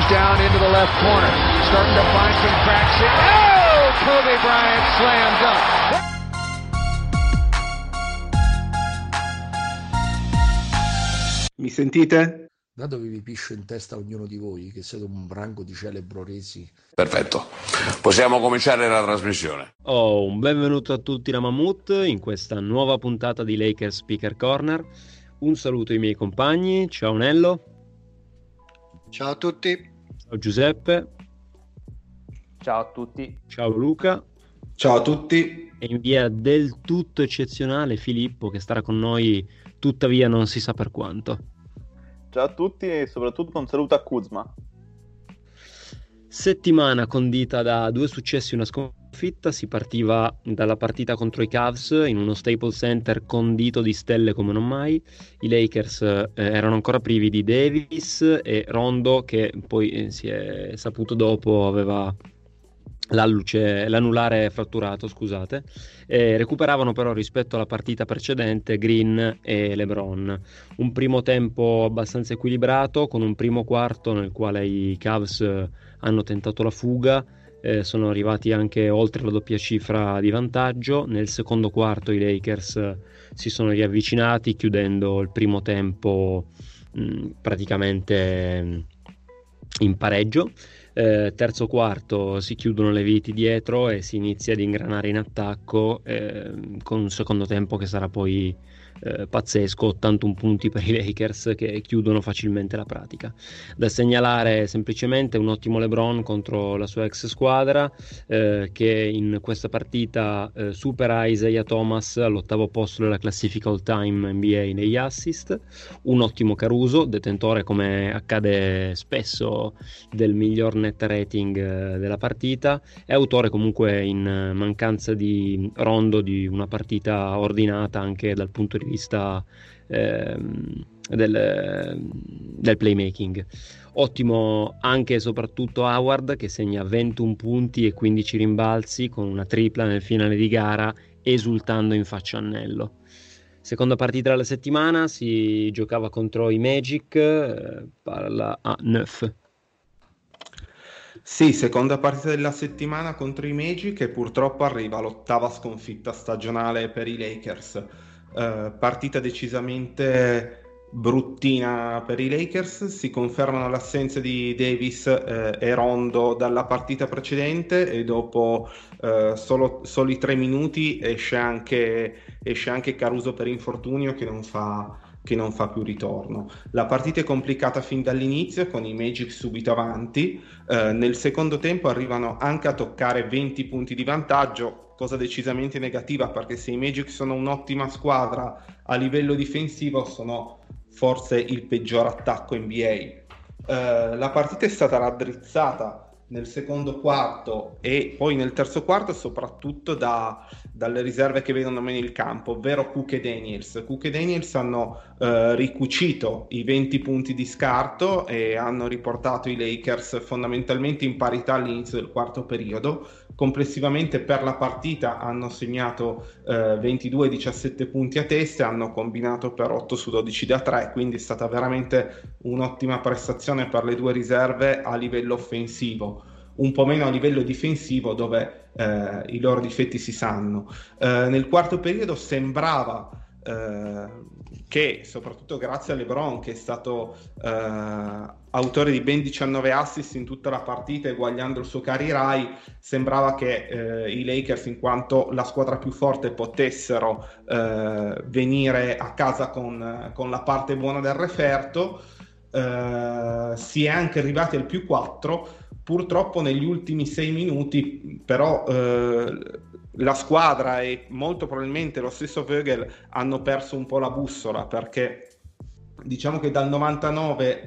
goes down into the left corner. Starting to find some cracks in. Oh! Kobe Bryant slam dunk. Mi sentite? Da dove vi piscio in testa ognuno di voi, che siete un branco di celebroresi. Perfetto, possiamo cominciare la trasmissione. Un benvenuto a tutti da Mammut in questa nuova puntata di Lakers Speaker Corner. Un saluto ai miei compagni, ciao Nello. Ciao a tutti. Ciao Giuseppe. Ciao a tutti. Ciao Luca. Ciao a tutti. E in via del tutto eccezionale Filippo, che starà con noi tuttavia non si sa per quanto. Ciao a tutti e soprattutto un saluto a Kuzma. Settimana condita da 2 successi e una sconfitta. Si partiva dalla partita contro i Cavs in uno Staples Center condito di stelle come non mai. I Lakers erano ancora privi di Davis e Rondo, che poi si è saputo dopo aveva l'anulare fratturato, scusate. Recuperavano però rispetto alla partita precedente Green e LeBron. Un primo tempo abbastanza equilibrato, con un primo quarto nel quale i Cavs hanno tentato la fuga, sono arrivati anche oltre la doppia cifra di vantaggio. Nel secondo quarto i Lakers si sono riavvicinati, chiudendo il primo tempo praticamente in pareggio. Terzo quarto si chiudono le viti dietro e si inizia ad ingranare in attacco, con un secondo tempo che sarà poi pazzesco, 81 punti per i Lakers che chiudono facilmente la pratica. Da segnalare semplicemente un ottimo LeBron contro la sua ex squadra, che in questa partita supera Isaiah Thomas all'ottavo posto della classifica all time NBA negli assist. Un ottimo Caruso, detentore come accade spesso del miglior net rating della partita, è autore comunque, in mancanza di Rondo, di una partita ordinata anche dal punto di vista del playmaking. Ottimo anche e soprattutto Howard, che segna 21 punti e 15 rimbalzi con una tripla nel finale di gara, esultando in faccia a Nello. Seconda partita della settimana si giocava contro i Magic, parla a Neuf. Sì, seconda partita della settimana contro i Magic, e purtroppo arriva l'ottava sconfitta stagionale per i Lakers. Partita decisamente bruttina per i Lakers. Si confermano l'assenza di Davis e Rondo dalla partita precedente, e dopo soli 3 minuti esce anche Caruso per infortunio, che non fa più ritorno. La partita è complicata fin dall'inizio, con i Magic subito avanti. Nel secondo tempo arrivano anche a toccare 20 punti di vantaggio, cosa decisamente negativa, perché se i Magic sono un'ottima squadra a livello difensivo, sono forse il peggior attacco NBA. La partita è stata raddrizzata nel secondo quarto e poi nel terzo quarto, soprattutto dalle riserve che vedono meno il campo, ovvero Cook e Daniels. Cook e Daniels hanno ricucito i 20 punti di scarto e hanno riportato i Lakers fondamentalmente in parità all'inizio del quarto periodo. Complessivamente per la partita hanno segnato 22-17 punti a testa, hanno combinato per 8 su 12 da 3, quindi è stata veramente un'ottima prestazione per le due riserve a livello offensivo, un po' meno a livello difensivo, dove i loro difetti si sanno. Nel quarto periodo sembrava che, soprattutto grazie a LeBron, che è stato autore di ben 19 assist in tutta la partita, eguagliando il suo career high, sembrava che i Lakers, in quanto la squadra più forte, potessero venire a casa con la parte buona del referto. Si è anche arrivati al più 4. Purtroppo negli ultimi 6 minuti però la squadra e molto probabilmente lo stesso Vogel hanno perso un po' la bussola, perché diciamo che dal 99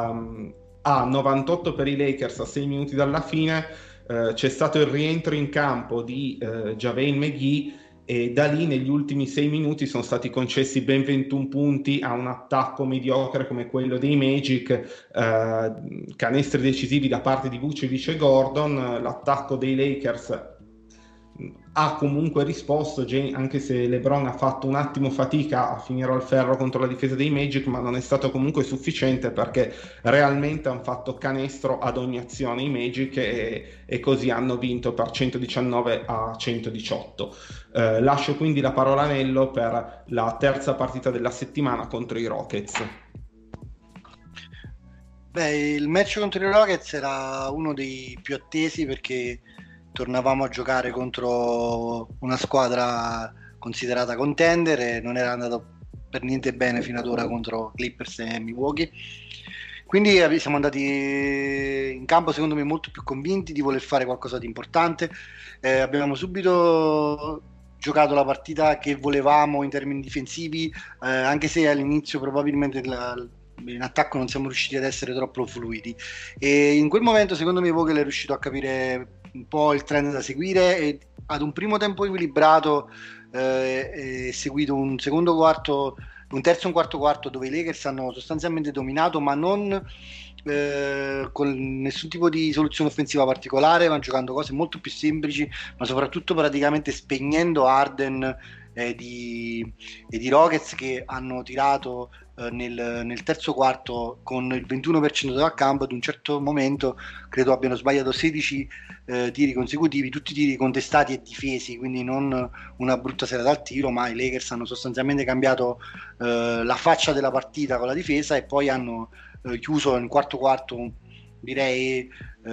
a 98 per i Lakers, a 6 minuti dalla fine, c'è stato il rientro in campo di JaVale McGee, e da lì negli ultimi 6 minuti sono stati concessi ben 21 punti a un attacco mediocre come quello dei Magic, canestri decisivi da parte di Vucevic e Gordon. L'attacco dei Lakers ha comunque risposto, anche se LeBron ha fatto un attimo fatica a finire al ferro contro la difesa dei Magic, ma non è stato comunque sufficiente, perché realmente hanno fatto canestro ad ogni azione i Magic e così hanno vinto per 119-118. Lascio quindi la parola a Nello per la terza partita della settimana contro i Rockets. Beh, il match contro i Rockets era uno dei più attesi, perché tornavamo a giocare contro una squadra considerata contender e non era andato per niente bene fino ad ora contro Clippers e Milwaukee. Quindi siamo andati in campo secondo me molto più convinti di voler fare qualcosa di importante. Abbiamo subito giocato la partita che volevamo in termini difensivi, anche se all'inizio probabilmente in attacco non siamo riusciti ad essere troppo fluidi, e in quel momento secondo me Vogel è riuscito a capire un po' il trend da seguire, e ad un primo tempo equilibrato è seguito un secondo quarto, un terzo e un quarto quarto dove i Lakers hanno sostanzialmente dominato, ma non con nessun tipo di soluzione offensiva particolare, ma giocando cose molto più semplici, ma soprattutto praticamente spegnendo Harden e di Rockets, che hanno tirato nel terzo quarto con il 21% da campo. Ad un certo momento credo abbiano sbagliato 16 tiri consecutivi, tutti tiri contestati e difesi, quindi non una brutta sera dal tiro, ma i Lakers hanno sostanzialmente cambiato la faccia della partita con la difesa, e poi hanno chiuso in quarto quarto, direi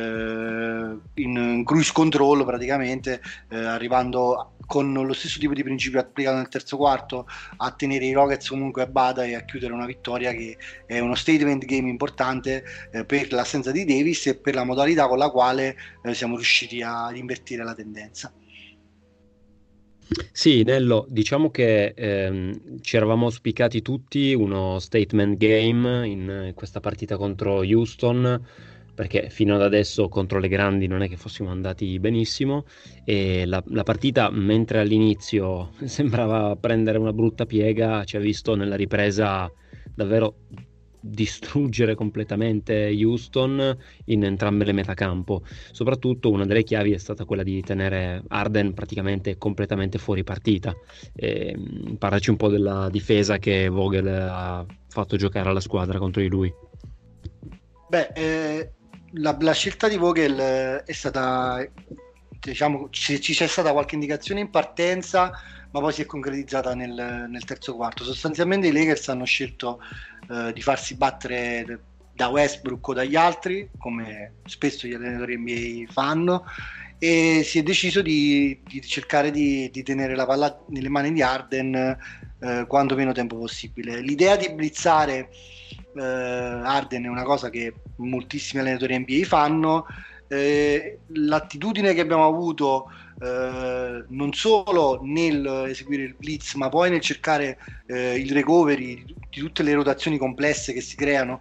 in cruise control praticamente, arrivando con lo stesso tipo di principio applicato nel terzo quarto a tenere i Rockets comunque a bada e a chiudere una vittoria che è uno statement game importante per l'assenza di Davis e per la modalità con la quale siamo riusciti ad invertire la tendenza. Sì, Nello, diciamo che ci eravamo auspicati tutti uno statement game in questa partita contro Houston, perché fino ad adesso contro le grandi non è che fossimo andati benissimo, e la partita, mentre all'inizio sembrava prendere una brutta piega, ci ha visto nella ripresa davvero distruggere completamente Houston in entrambe le metacampo. Soprattutto una delle chiavi è stata quella di tenere Harden praticamente completamente fuori partita. Parlaci un po' della difesa che Vogel ha fatto giocare alla squadra contro di lui. Beh, la scelta di Vogel è stata, diciamo, ci c'è stata qualche indicazione in partenza, ma poi si è concretizzata nel terzo quarto. Sostanzialmente i Lakers hanno scelto di farsi battere da Westbrook o dagli altri, come spesso gli allenatori NBA fanno, e si è deciso di cercare di tenere la palla nelle mani di Harden quanto meno tempo possibile. L'idea di blitzare Harden è una cosa che moltissimi allenatori NBA fanno. L'attitudine che abbiamo avuto non solo nel eseguire il blitz, ma poi nel cercare il recovery di tutte le rotazioni complesse che si creano,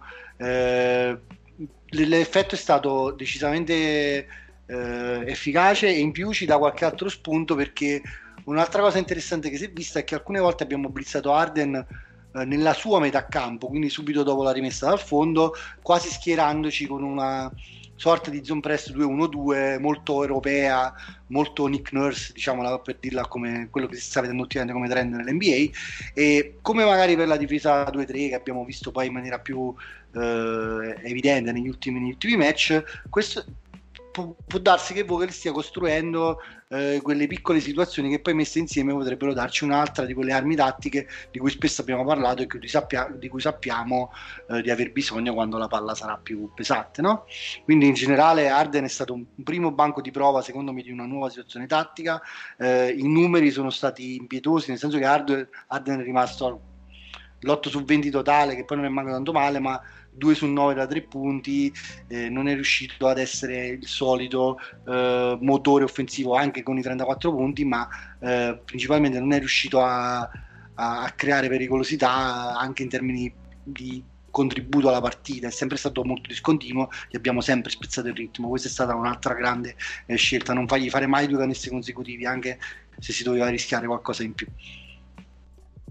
l'effetto è stato decisamente efficace, e in più ci dà qualche altro spunto, perché un'altra cosa interessante che si è vista è che alcune volte abbiamo blitzato Harden nella sua metà campo, quindi subito dopo la rimessa dal fondo, quasi schierandoci con una sorta di zone press 2-1-2 molto europea, molto Nick Nurse, diciamola, per dirla come quello che si sta vedendo ultimamente come trend nell'NBA, e come magari per la difesa 2-3 che abbiamo visto poi in maniera più evidente negli ultimi match. Questo può darsi che Vogel stia costruendo quelle piccole situazioni che poi messe insieme potrebbero darci un'altra di quelle armi tattiche di cui spesso abbiamo parlato e di cui sappiamo di aver bisogno quando la palla sarà più pesante, no? Quindi in generale Harden è stato un primo banco di prova secondo me di una nuova situazione tattica. I numeri sono stati impietosi, nel senso che Harden è rimasto l'8 su 20 totale, che poi non è manco tanto male, ma 2 su 9 da 3 punti, non è riuscito ad essere il solito motore offensivo anche con i 34 punti, ma principalmente non è riuscito a creare pericolosità anche in termini di contributo alla partita. È sempre stato molto discontinuo, gli abbiamo sempre spezzato il ritmo. Questa è stata un'altra grande scelta, non fargli fare mai 2 canestri consecutivi, anche se si doveva rischiare qualcosa in più.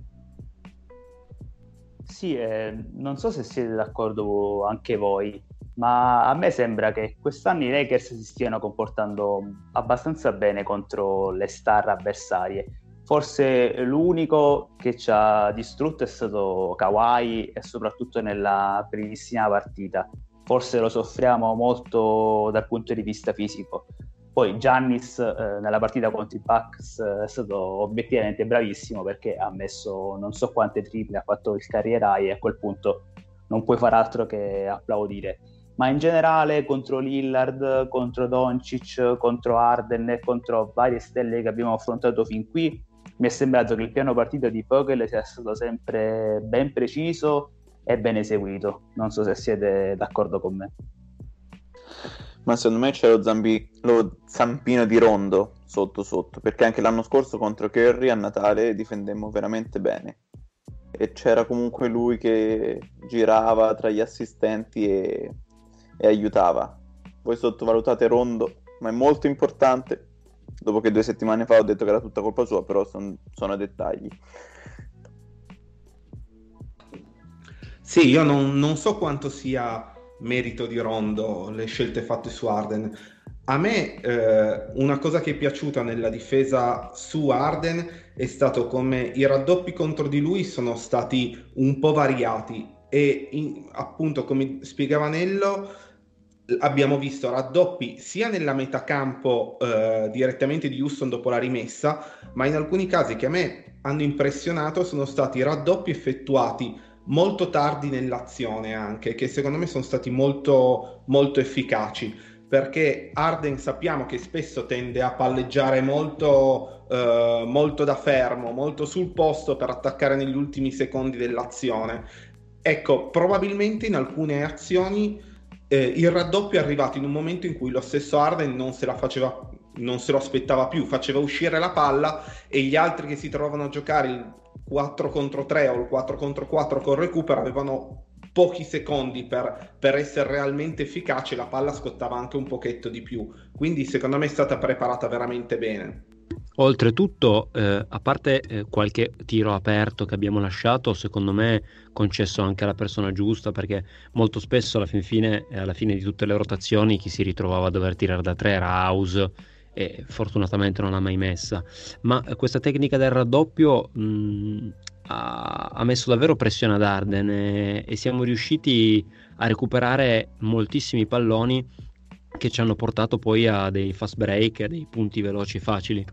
Sì, non so se siete d'accordo anche voi, ma a me sembra che quest'anno i Lakers si stiano comportando abbastanza bene contro le star avversarie. Forse l'unico che ci ha distrutto è stato Kawhi, e soprattutto nella primissima partita. Forse lo soffriamo molto dal punto di vista fisico. Poi Giannis nella partita contro i Bucks è stato obiettivamente bravissimo, perché ha messo non so quante triple, ha fatto il career high, e a quel punto non puoi far altro che applaudire. Ma in generale contro Lillard, contro Doncic, contro Harden e contro varie stelle che abbiamo affrontato fin qui, mi è sembrato che il piano partita di Vogel sia stato sempre ben preciso e ben eseguito. Non so se siete d'accordo con me. Ma secondo me c'è lo zampino di Rondo sotto, perché anche l'anno scorso contro Curry a Natale difendemmo veramente bene e c'era comunque lui che girava tra gli assistenti e aiutava. Voi sottovalutate Rondo, ma è molto importante. Dopo che 2 settimane fa ho detto che era tutta colpa sua, però sono dettagli. Sì, io non so quanto sia merito di Rondo le scelte fatte su Harden. A me una cosa che è piaciuta nella difesa su Harden è stato come i raddoppi contro di lui sono stati un po' variati e appunto, come spiegava Nello, abbiamo visto raddoppi sia nella metacampo direttamente di Houston dopo la rimessa, ma in alcuni casi che a me hanno impressionato sono stati raddoppi effettuati molto tardi nell'azione, anche che secondo me sono stati molto molto efficaci, perché Harden sappiamo che spesso tende a palleggiare molto da fermo, molto sul posto per attaccare negli ultimi secondi dell'azione. Ecco, probabilmente in alcune azioni il raddoppio è arrivato in un momento in cui lo stesso Harden non se lo aspettava più, faceva uscire la palla e gli altri che si trovano a giocare il 4 contro 3 o il 4 contro 4 con recupero avevano pochi secondi per essere realmente efficaci, la palla scottava anche un pochetto di più, quindi secondo me è stata preparata veramente bene. Oltretutto, a parte qualche tiro aperto che abbiamo lasciato, secondo me concesso anche alla persona giusta, perché molto spesso alla fine di tutte le rotazioni chi si ritrovava a dover tirare da 3 era House, e fortunatamente non l'ha mai messa. Ma questa tecnica del raddoppio ha messo davvero pressione ad Harden e siamo riusciti a recuperare moltissimi palloni che ci hanno portato poi a dei fast break, a dei punti veloci facili.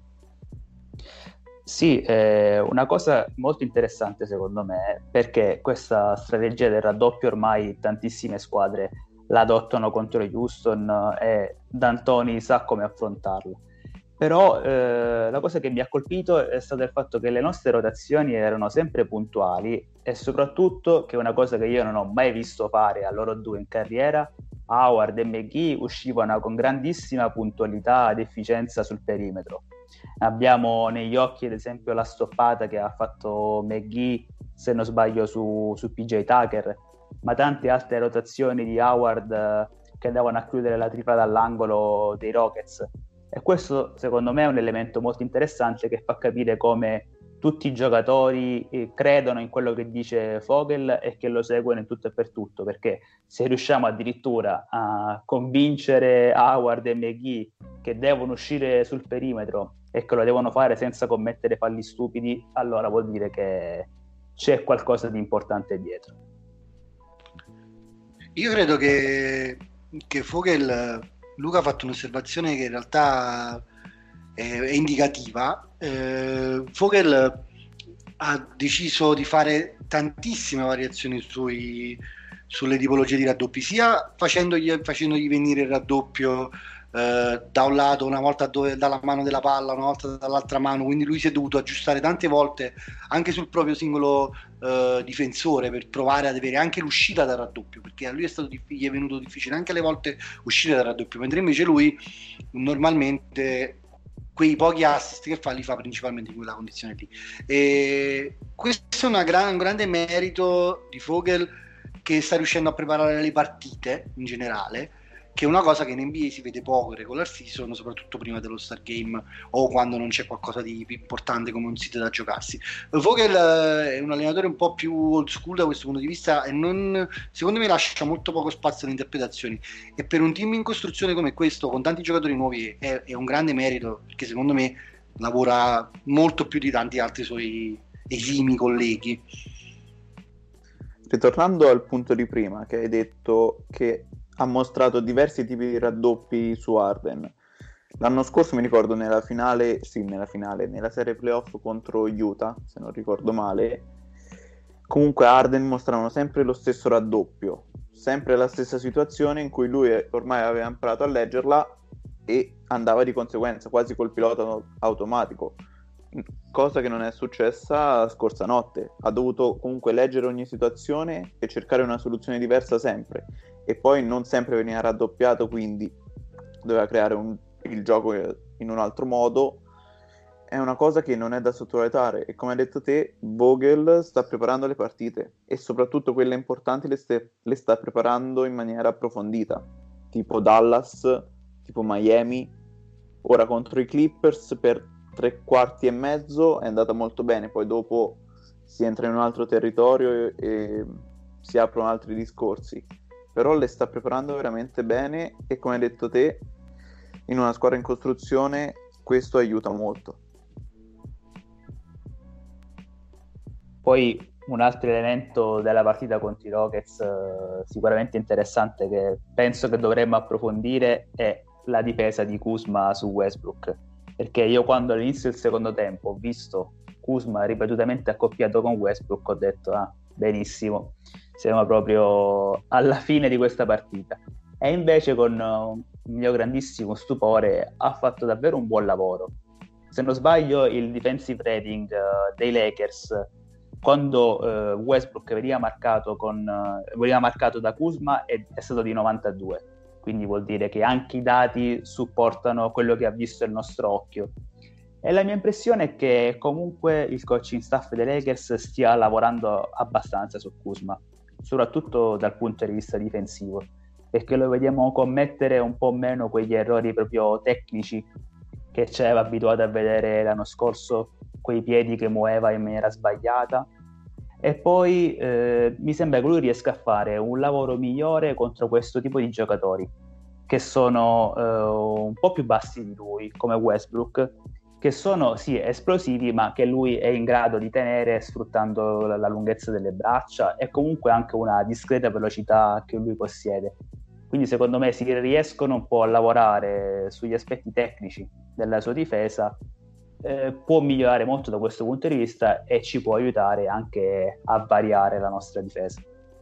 Sì, una cosa molto interessante secondo me, perché questa strategia del raddoppio ormai tantissime squadre la adottano contro Houston e D'Antoni sa come affrontarla. Però la cosa che mi ha colpito è stato il fatto che le nostre rotazioni erano sempre puntuali e soprattutto, che è una cosa che io non ho mai visto fare a loro due in carriera, Howard e McGee uscivano con grandissima puntualità ed efficienza sul perimetro. Abbiamo negli occhi ad esempio la stoppata che ha fatto McGee, se non sbaglio, su PJ Tucker, ma tante altre rotazioni di Howard che andavano a chiudere la tripla dall'angolo dei Rockets. E questo secondo me è un elemento molto interessante che fa capire come tutti i giocatori credono in quello che dice Vogel e che lo seguono in tutto e per tutto, perché se riusciamo addirittura a convincere Howard e McGee che devono uscire sul perimetro e che lo devono fare senza commettere falli stupidi, allora vuol dire che c'è qualcosa di importante dietro. Io credo che Vogel, Luca ha fatto un'osservazione che in realtà è indicativa. Vogel ha deciso di fare tantissime variazioni sulle tipologie di raddoppi, sia facendogli venire il raddoppio da un lato una volta dalla mano della palla, una volta dall'altra mano, quindi lui si è dovuto aggiustare tante volte anche sul proprio singolo difensore per provare ad avere anche l'uscita dal raddoppio, perché a lui gli è venuto difficile anche alle volte uscire dal raddoppio, mentre invece lui normalmente quei pochi assist che fa li fa principalmente in quella condizione lì. E questo è un grande merito di Vogel, che sta riuscendo a preparare le partite in generale, che è una cosa che in NBA si vede poco in regular season, soprattutto prima dello Star Game o quando non c'è qualcosa di più importante come un sito da giocarsi. Vogel è un allenatore un po' più old school da questo punto di vista e secondo me lascia molto poco spazio alle interpretazioni, e per un team in costruzione come questo con tanti giocatori nuovi è un grande merito, perché secondo me lavora molto più di tanti altri suoi esimi colleghi. Ritornando al punto di prima, che hai detto che ha mostrato diversi tipi di raddoppi su Harden. L'anno scorso mi ricordo nella serie playoff contro Utah, se non ricordo male, comunque Harden mostravano sempre lo stesso raddoppio, sempre la stessa situazione in cui lui ormai aveva imparato a leggerla e andava di conseguenza, quasi col pilota automatico, cosa che non è successa scorsa notte. Ha dovuto comunque leggere ogni situazione e cercare una soluzione diversa sempre, e poi non sempre veniva raddoppiato, quindi doveva creare il gioco in un altro modo. È una cosa che non è da sottovalutare, e come hai detto te, Vogel sta preparando le partite e soprattutto quelle importanti le sta preparando in maniera approfondita, tipo Dallas, tipo Miami. Ora contro i Clippers per 3 quarti e mezzo è andata molto bene, poi dopo si entra in un altro territorio e si aprono altri discorsi, però le sta preparando veramente bene, e come hai detto te, in una squadra in costruzione questo aiuta molto. Poi un altro elemento della partita contro i Rockets sicuramente interessante, che penso che dovremmo approfondire, è la difesa di Kuzma su Westbrook, perché io quando all'inizio del secondo tempo ho visto Kuzma ripetutamente accoppiato con Westbrook ho detto benissimo, siamo proprio alla fine di questa partita, e invece con un mio grandissimo stupore ha fatto davvero un buon lavoro. Se non sbaglio il defensive rating dei Lakers quando Westbrook veniva marcato da Kuzma è stato di 92, quindi vuol dire che anche i dati supportano quello che ha visto il nostro occhio. E la mia impressione è che comunque il coaching staff dei Lakers stia lavorando abbastanza su Kuzma, soprattutto dal punto di vista difensivo, perché lo vediamo commettere un po' meno quegli errori proprio tecnici che ci aveva abituato a vedere l'anno scorso, quei piedi che muoveva in maniera sbagliata. E poi mi sembra che lui riesca a fare un lavoro migliore contro questo tipo di giocatori che sono un po' più bassi di lui, come Westbrook, che sono sì esplosivi, ma che lui è in grado di tenere sfruttando la lunghezza delle braccia e comunque anche una discreta velocità che lui possiede. Quindi secondo me si riescono un po' a lavorare sugli aspetti tecnici della sua difesa, può migliorare molto da questo punto di vista e ci può aiutare anche a variare la nostra difesa.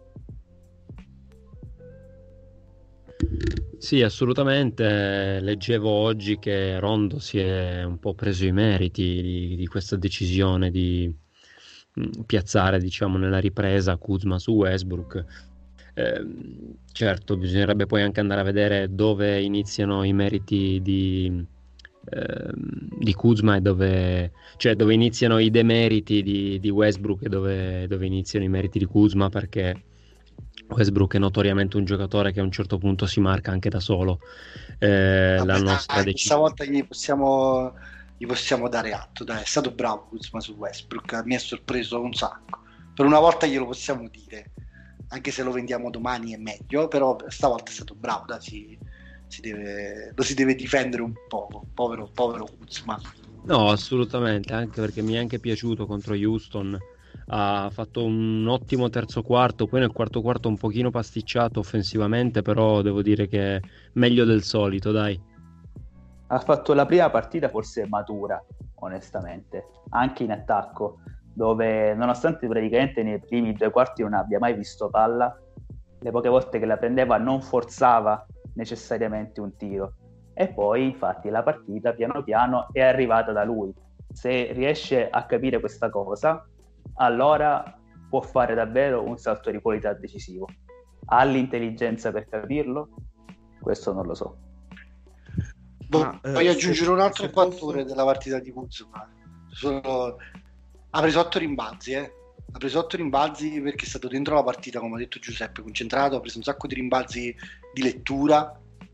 Sì, assolutamente. Leggevo oggi che Rondo si è un po' preso i meriti di questa decisione di piazzare, diciamo, nella ripresa Kuzma su Westbrook. Certo, bisognerebbe poi anche andare a vedere dove iniziano i meriti di Kuzma e dove iniziano i demeriti di Westbrook e dove iniziano i meriti di Kuzma, perché Westbrook è notoriamente un giocatore che a un certo punto si marca anche da solo. La nostra questa volta gli possiamo dare atto, dai, è stato bravo Kuzma su Westbrook, mi è sorpreso un sacco, per una volta glielo possiamo dire, anche se lo vendiamo domani è meglio, però stavolta è stato bravo, dai, lo si deve difendere un po', povero Kuzma. No, assolutamente, anche perché mi è anche piaciuto contro Houston. Ha fatto un ottimo terzo quarto, poi nel quarto quarto un pochino pasticciato offensivamente, però devo dire che è meglio del solito, dai. Ha fatto la prima partita forse matura, onestamente, anche in attacco, dove nonostante praticamente nei primi 2 quarti non abbia mai visto palla, le poche volte che la prendeva non forzava necessariamente un tiro, e poi infatti la partita piano piano è arrivata da lui. Se riesce a capire questa cosa, allora può fare davvero un salto di qualità decisivo. Ha l'intelligenza per capirlo? Questo non lo so. Voglio aggiungere un altro fattore della partita di Kuzma. Ha preso 8 rimbalzi, ha preso 8 rimbalzi perché è stato dentro la partita, come ha detto Giuseppe, concentrato, ha preso un sacco di rimbalzi di lettura,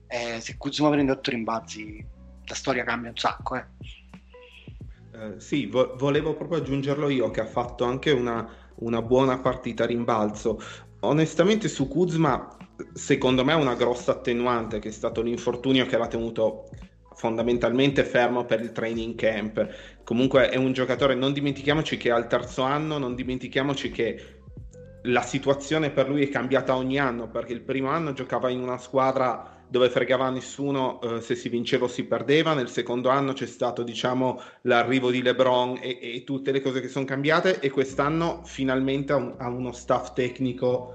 Se Kuzma prende 8 rimbalzi la storia cambia un sacco. Sì, volevo proprio aggiungerlo io, che ha fatto anche una buona partita a rimbalzo. Onestamente su Kuzma, secondo me è una grossa attenuante, che è stato l'infortunio che l'ha tenuto fondamentalmente fermo per il training camp. Comunque è un giocatore, non dimentichiamoci che è al terzo anno, non dimentichiamoci che la situazione per lui è cambiata ogni anno, perché il primo anno giocava in una squadra dove fregava nessuno se si vinceva o si perdeva. Nel secondo anno c'è stato, diciamo, l'arrivo di LeBron e tutte le cose che sono cambiate, e quest'anno finalmente ha uno staff tecnico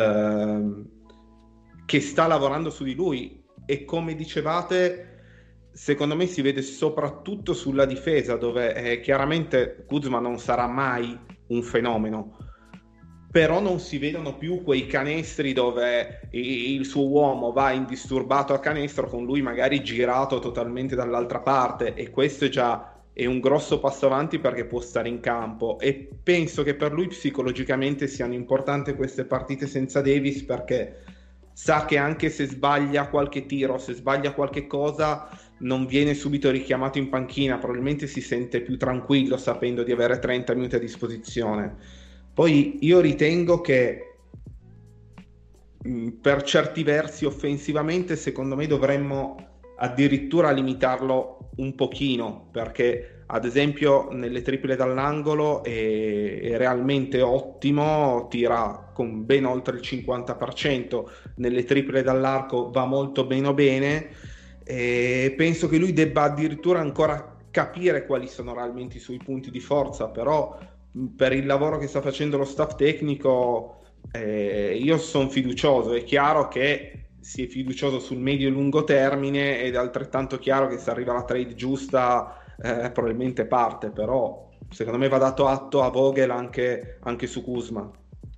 che sta lavorando su di lui, e come dicevate secondo me si vede soprattutto sulla difesa, dove chiaramente Kuzma non sarà mai un fenomeno, però non si vedono più quei canestri dove il suo uomo va indisturbato a canestro con lui magari girato totalmente dall'altra parte, e questo è un grosso passo avanti perché può stare in campo. E penso che per lui psicologicamente siano importanti queste partite senza Davis, perché sa che anche se sbaglia qualche tiro, se sbaglia qualche cosa, non viene subito richiamato in panchina, probabilmente si sente più tranquillo sapendo di avere 30 minuti a disposizione. Poi io ritengo che per certi versi offensivamente secondo me dovremmo addirittura limitarlo un pochino, perché ad esempio nelle triple dall'angolo è realmente ottimo, tira con ben oltre il 50%, nelle triple dall'arco va molto bene, e penso che lui debba addirittura ancora capire quali sono realmente i suoi punti di forza, però per il lavoro che sta facendo lo staff tecnico io sono fiducioso. È chiaro che si è fiducioso sul medio e lungo termine, ed è altrettanto chiaro che se arriva la trade giusta probabilmente parte, però secondo me va dato atto a Vogel anche su Kuzma.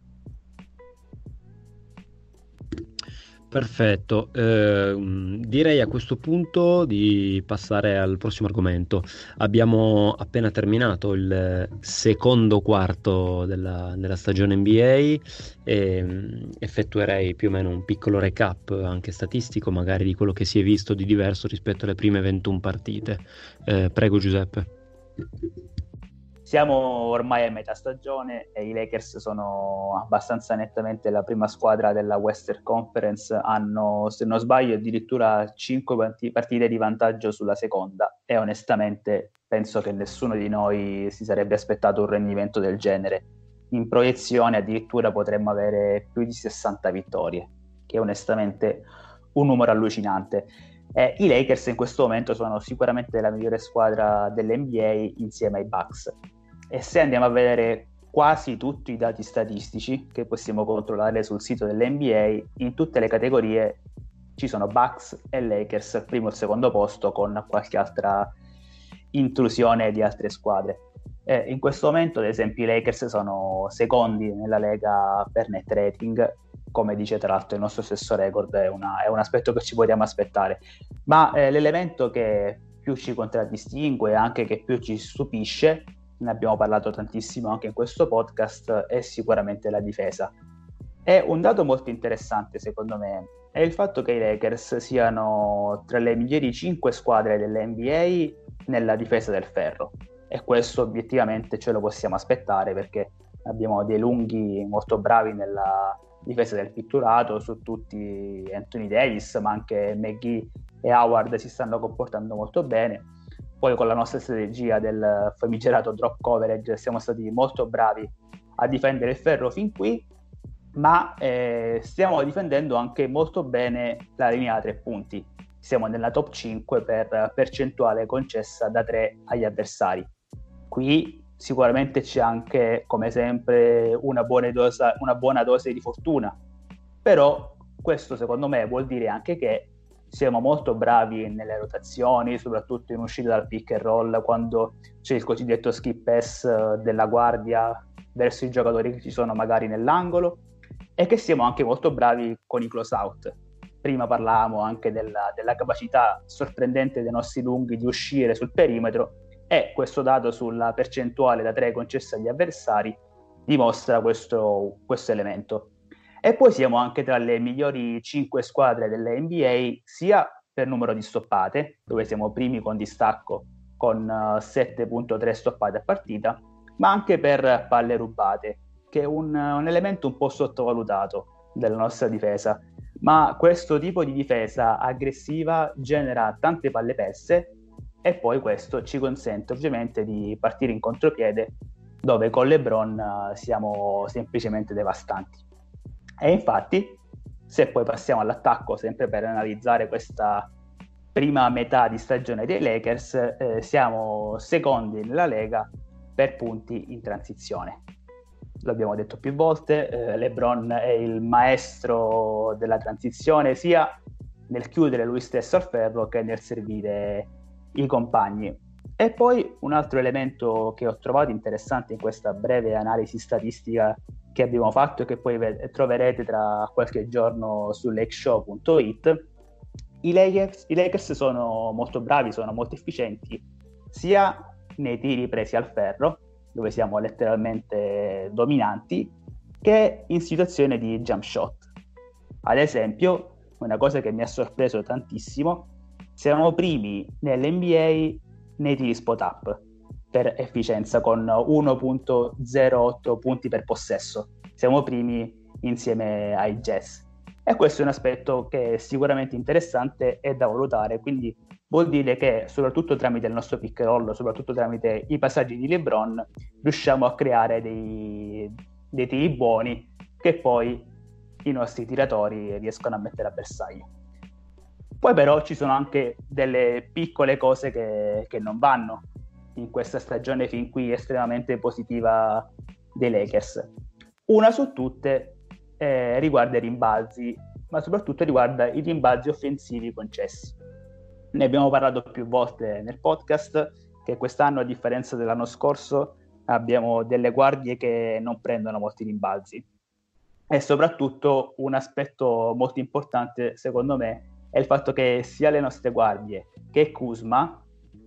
Perfetto, direi a questo punto di passare al prossimo argomento. Abbiamo appena terminato il secondo quarto della stagione NBA e effettuerei più o meno un piccolo recap anche statistico, magari di quello che si è visto di diverso rispetto alle prime 21 partite. Prego Giuseppe. Siamo ormai a metà stagione e i Lakers sono abbastanza nettamente la prima squadra della Western Conference, hanno, se non sbaglio, addirittura 5 partite di vantaggio sulla seconda, e onestamente penso che nessuno di noi si sarebbe aspettato un rendimento del genere. In proiezione addirittura potremmo avere più di 60 vittorie, che è onestamente un numero allucinante. I Lakers in questo momento sono sicuramente la migliore squadra dell'NBA insieme ai Bucks. E se andiamo a vedere quasi tutti i dati statistici che possiamo controllare sul sito dell'NBA, in tutte le categorie ci sono Bucks e Lakers al primo e al secondo posto, con qualche altra intrusione di altre squadre. In questo momento, ad esempio, i Lakers sono secondi nella Lega per net rating, come dice tra l'altro il nostro stesso record, è un aspetto che ci potremmo aspettare. Ma l'elemento che più ci contraddistingue e anche che più ci stupisce, ne abbiamo parlato tantissimo anche in questo podcast, è sicuramente la difesa. E un dato molto interessante secondo me è il fatto che i Lakers siano tra le migliori 5 squadre dell'NBA nella difesa del ferro, e questo obiettivamente ce lo possiamo aspettare perché abbiamo dei lunghi molto bravi nella difesa del pitturato, su tutti Anthony Davis, ma anche McGee e Howard si stanno comportando molto bene. Poi con la nostra strategia del famigerato drop coverage siamo stati molto bravi a difendere il ferro fin qui, ma stiamo difendendo anche molto bene la linea da 3 punti. Siamo nella top 5 per percentuale concessa da 3 agli avversari. Qui sicuramente c'è anche, come sempre, una buona dose di fortuna, però questo secondo me vuol dire anche che siamo molto bravi nelle rotazioni, soprattutto in uscita dal pick and roll, quando c'è il cosiddetto skip pass della guardia verso i giocatori che ci sono magari nell'angolo, e che siamo anche molto bravi con i close out. Prima parlavamo anche della capacità sorprendente dei nostri lunghi di uscire sul perimetro, e questo dato sulla percentuale da 3 concessa agli avversari dimostra questo elemento. E poi siamo anche tra le migliori 5 squadre delle NBA, sia per numero di stoppate, dove siamo primi con distacco con 7.3 stoppate a partita, ma anche per palle rubate, che è un elemento un po' sottovalutato della nostra difesa. Ma questo tipo di difesa aggressiva genera tante palle perse e poi questo ci consente ovviamente di partire in contropiede, dove con LeBron siamo semplicemente devastanti. E infatti, se poi passiamo all'attacco, sempre per analizzare questa prima metà di stagione dei Lakers, siamo secondi nella Lega per punti in transizione. L'abbiamo detto più volte, LeBron è il maestro della transizione, sia nel chiudere lui stesso al ferro che nel servire i compagni. E poi un altro elemento che ho trovato interessante in questa breve analisi statistica che abbiamo fatto e che poi troverete tra qualche giorno su lakeshow.it, i Lakers sono molto bravi, sono molto efficienti sia nei tiri presi al ferro, dove siamo letteralmente dominanti, che in situazione di jump shot. Ad esempio, una cosa che mi ha sorpreso tantissimo, siamo primi nell'NBA nei tiri spot up per efficienza con 1.08 punti per possesso. Siamo primi insieme ai Jazz. E questo è un aspetto che è sicuramente interessante e da valutare, quindi vuol dire che soprattutto tramite il nostro pick and roll, soprattutto tramite i passaggi di LeBron, riusciamo a creare dei tiri buoni che poi i nostri tiratori riescono a mettere a bersaglio. Poi però ci sono anche delle piccole cose che non vanno in questa stagione fin qui estremamente positiva dei Lakers. Una su tutte riguarda i rimbalzi, ma soprattutto riguarda i rimbalzi offensivi concessi. Ne abbiamo parlato più volte nel podcast, che quest'anno, a differenza dell'anno scorso, abbiamo delle guardie che non prendono molti rimbalzi. E soprattutto un aspetto molto importante, secondo me, è il fatto che sia le nostre guardie che Kuzma,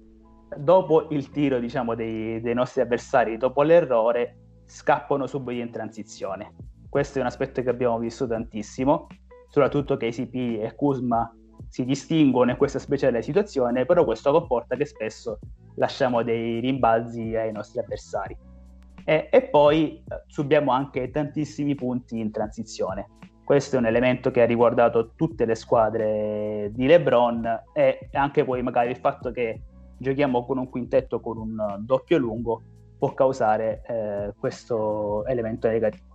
dopo il tiro, diciamo, dei nostri avversari, dopo l'errore, scappano subito in transizione. Questo è un aspetto che abbiamo visto tantissimo, soprattutto che KCP e Kuzma si distinguono in questa speciale situazione, però questo comporta che spesso lasciamo dei rimbalzi ai nostri avversari. E poi subiamo anche tantissimi punti in transizione. Questo è un elemento che ha riguardato tutte le squadre di LeBron, e anche poi magari il fatto che giochiamo con un quintetto con un doppio lungo può causare questo elemento negativo.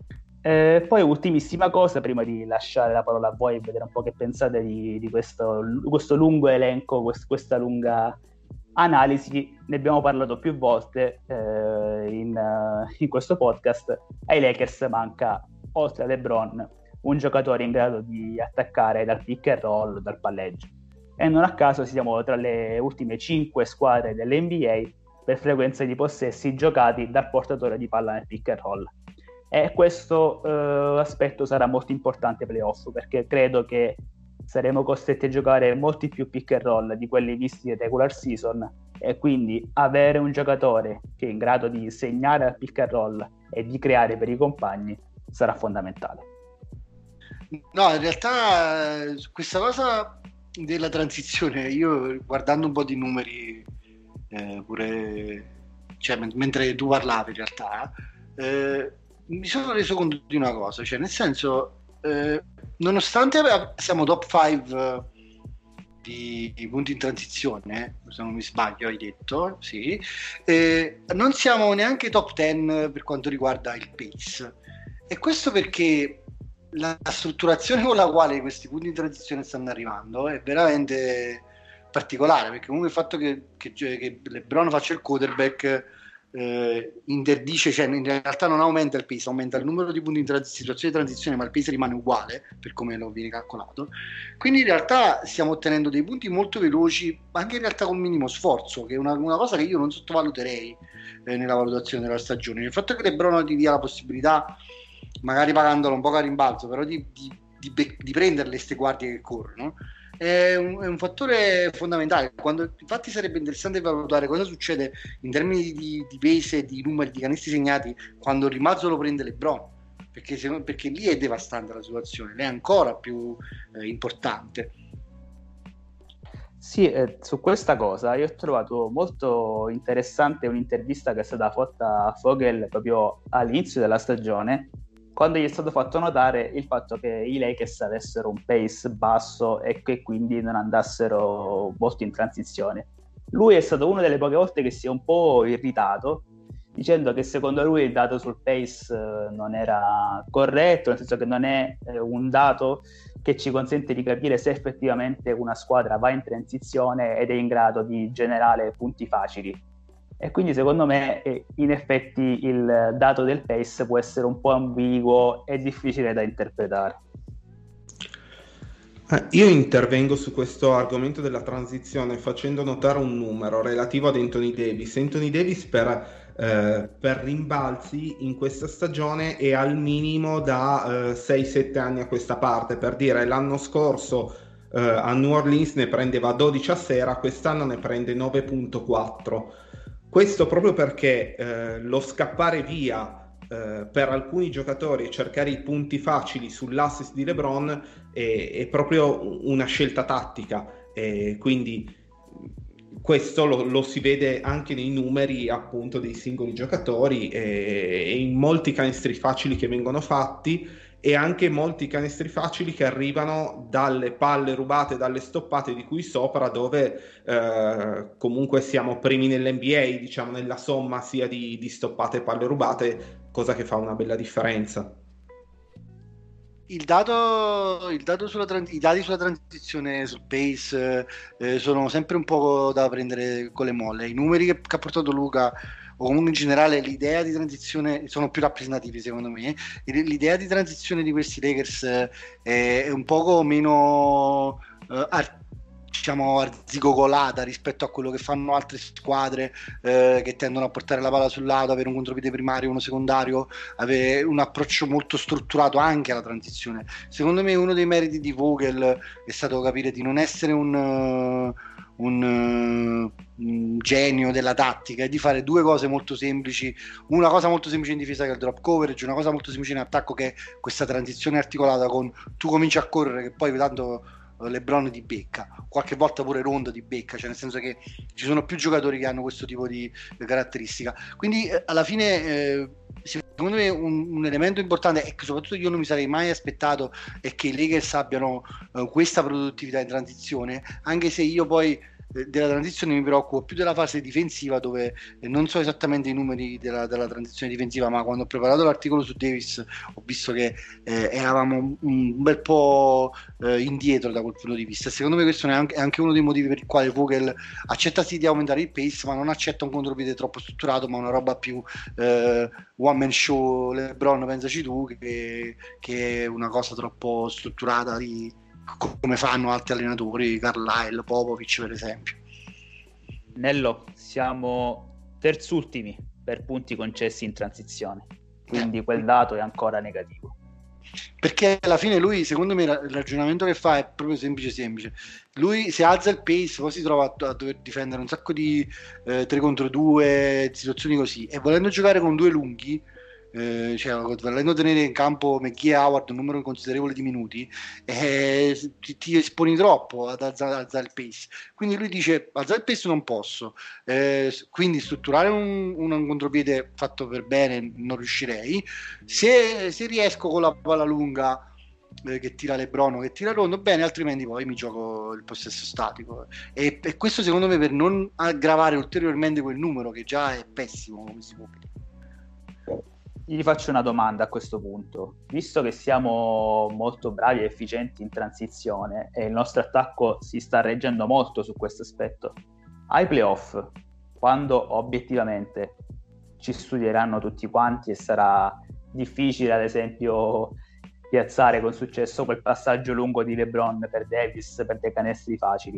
Poi ultimissima cosa, prima di lasciare la parola a voi e vedere un po' che pensate di questo lungo elenco, questa lunga analisi. Ne abbiamo parlato più volte in questo podcast. Ai Lakers manca, oltre a LeBron, un giocatore in grado di attaccare dal pick and roll, dal palleggio, e non a caso siamo tra le ultime 5 squadre dell'NBA per frequenza di possessi giocati dal portatore di palla nel pick and roll. E questo aspetto sarà molto importante ai playoff, perché credo che saremo costretti a giocare molti più pick and roll di quelli visti in regular season, e quindi avere un giocatore che è in grado di segnare al pick and roll e di creare per i compagni sarà fondamentale. No, in realtà questa cosa della transizione, io guardando un po' di numeri pure, cioè, mentre tu parlavi in realtà, mi sono reso conto di una cosa, cioè nel senso, nonostante siamo top 5 di punti in transizione, se non mi sbaglio hai detto, sì, non siamo neanche top 10 per quanto riguarda il pace, e questo perché la strutturazione con la quale questi punti in transizione stanno arrivando è veramente particolare, perché comunque il fatto che LeBron faccia il quarterback interdice, cioè in realtà non aumenta il pace, aumenta il numero di punti in situazione di transizione, ma il pace rimane uguale per come lo viene calcolato. Quindi in realtà stiamo ottenendo dei punti molto veloci, anche in realtà con minimo sforzo, che è una cosa che io non sottovaluterei nella valutazione della stagione. Il fatto che LeBron ti dia la possibilità, magari pagandolo un po' a rimbalzo, però di prenderle queste guardie che corrono, è un fattore fondamentale. Infatti sarebbe interessante valutare cosa succede in termini di pace e di numeri di canestri segnati quando il rimbalzo lo prende LeBron, perché lì è devastante la situazione, lì è ancora più importante. Sì, su questa cosa io ho trovato molto interessante un'intervista che è stata fatta a Vogel proprio all'inizio della stagione, quando gli è stato fatto notare il fatto che i Lakers avessero un pace basso e che quindi non andassero molto in transizione. Lui è stato una delle poche volte che si è un po' irritato, dicendo che secondo lui il dato sul pace non era corretto, nel senso che non è un dato che ci consente di capire se effettivamente una squadra va in transizione ed è in grado di generare punti facili. E quindi secondo me in effetti il dato del pace può essere un po' ambiguo e difficile da interpretare. Io intervengo su questo argomento della transizione facendo notare un numero relativo ad Anthony Davis. Anthony Davis per rimbalzi in questa stagione è al minimo da 6-7 anni a questa parte. Per dire, l'anno scorso a New Orleans ne prendeva 12 a sera, quest'anno ne prende 9.4. Questo proprio perché lo scappare via per alcuni giocatori e cercare i punti facili sull'assist di LeBron è proprio una scelta tattica, quindi questo lo si vede anche nei numeri appunto dei singoli giocatori e in molti canestri facili che vengono fatti, e anche molti canestri facili che arrivano dalle palle rubate, dalle stoppate di cui sopra, dove comunque siamo primi nell'NBA, diciamo, nella somma sia di stoppate e palle rubate, cosa che fa una bella differenza. I dati sulla transizione, sul pace, sono sempre un po' da prendere con le molle. I numeri che ha portato Luca, o comunque in generale l'idea di transizione, sono più rappresentativi secondo me. L'idea di transizione di questi Lakers è un poco meno diciamo arzigogolata rispetto a quello che fanno altre squadre che tendono a portare la palla sul lato, avere un contropiede primario, uno secondario, avere un approccio molto strutturato anche alla transizione. Secondo me uno dei meriti di Vogel è stato capire di non essere un genio della tattica e di fare due cose molto semplici, una cosa molto semplice in difesa che è il drop coverage, una cosa molto semplice in attacco che è questa transizione articolata con tu cominci a correre che poi tanto LeBron di becca, qualche volta pure Rondo di becca, cioè nel senso che ci sono più giocatori che hanno questo tipo di caratteristica, quindi alla fine secondo me un elemento importante e che soprattutto io non mi sarei mai aspettato è che i Lakers abbiano questa produttività in transizione, anche se io poi della transizione mi preoccupo più della fase difensiva, dove non so esattamente i numeri della transizione difensiva, ma quando ho preparato l'articolo su Davis ho visto che eravamo un bel po' indietro da quel punto di vista. Secondo me questo è anche uno dei motivi per il quale Vogel accetta sì di aumentare il pace, ma non accetta un contropiede troppo strutturato, ma una roba più one man show, LeBron pensaci tu, che è una cosa troppo strutturata come fanno altri allenatori, Carlisle, Popovic per esempio. Nello, siamo terzultimi per punti concessi in transizione, quindi quel dato è ancora negativo. Perché alla fine lui, secondo me, il ragionamento che fa è proprio semplice. Lui si alza il pace, poi si trova a dover difendere un sacco di 3 contro 2, situazioni così, e volendo giocare con due lunghi, cioè volendo tenere in campo McGee e Howard un numero considerevole di minuti, ti esponi troppo ad alzare il pace. Quindi lui dice alzare il pace non posso, quindi strutturare un contropiede fatto per bene non riuscirei. Se riesco con la palla lunga che tira LeBron o che tira Rondo, bene, altrimenti poi mi gioco il possesso statico, e questo secondo me per non aggravare ulteriormente quel numero che già è pessimo, come si può dire. Gli faccio una domanda a questo punto. Visto che siamo molto bravi e efficienti in transizione e il nostro attacco si sta reggendo molto su questo aspetto, ai playoff, quando obiettivamente ci studieranno tutti quanti e sarà difficile ad esempio piazzare con successo quel passaggio lungo di LeBron per Davis per dei canestri facili,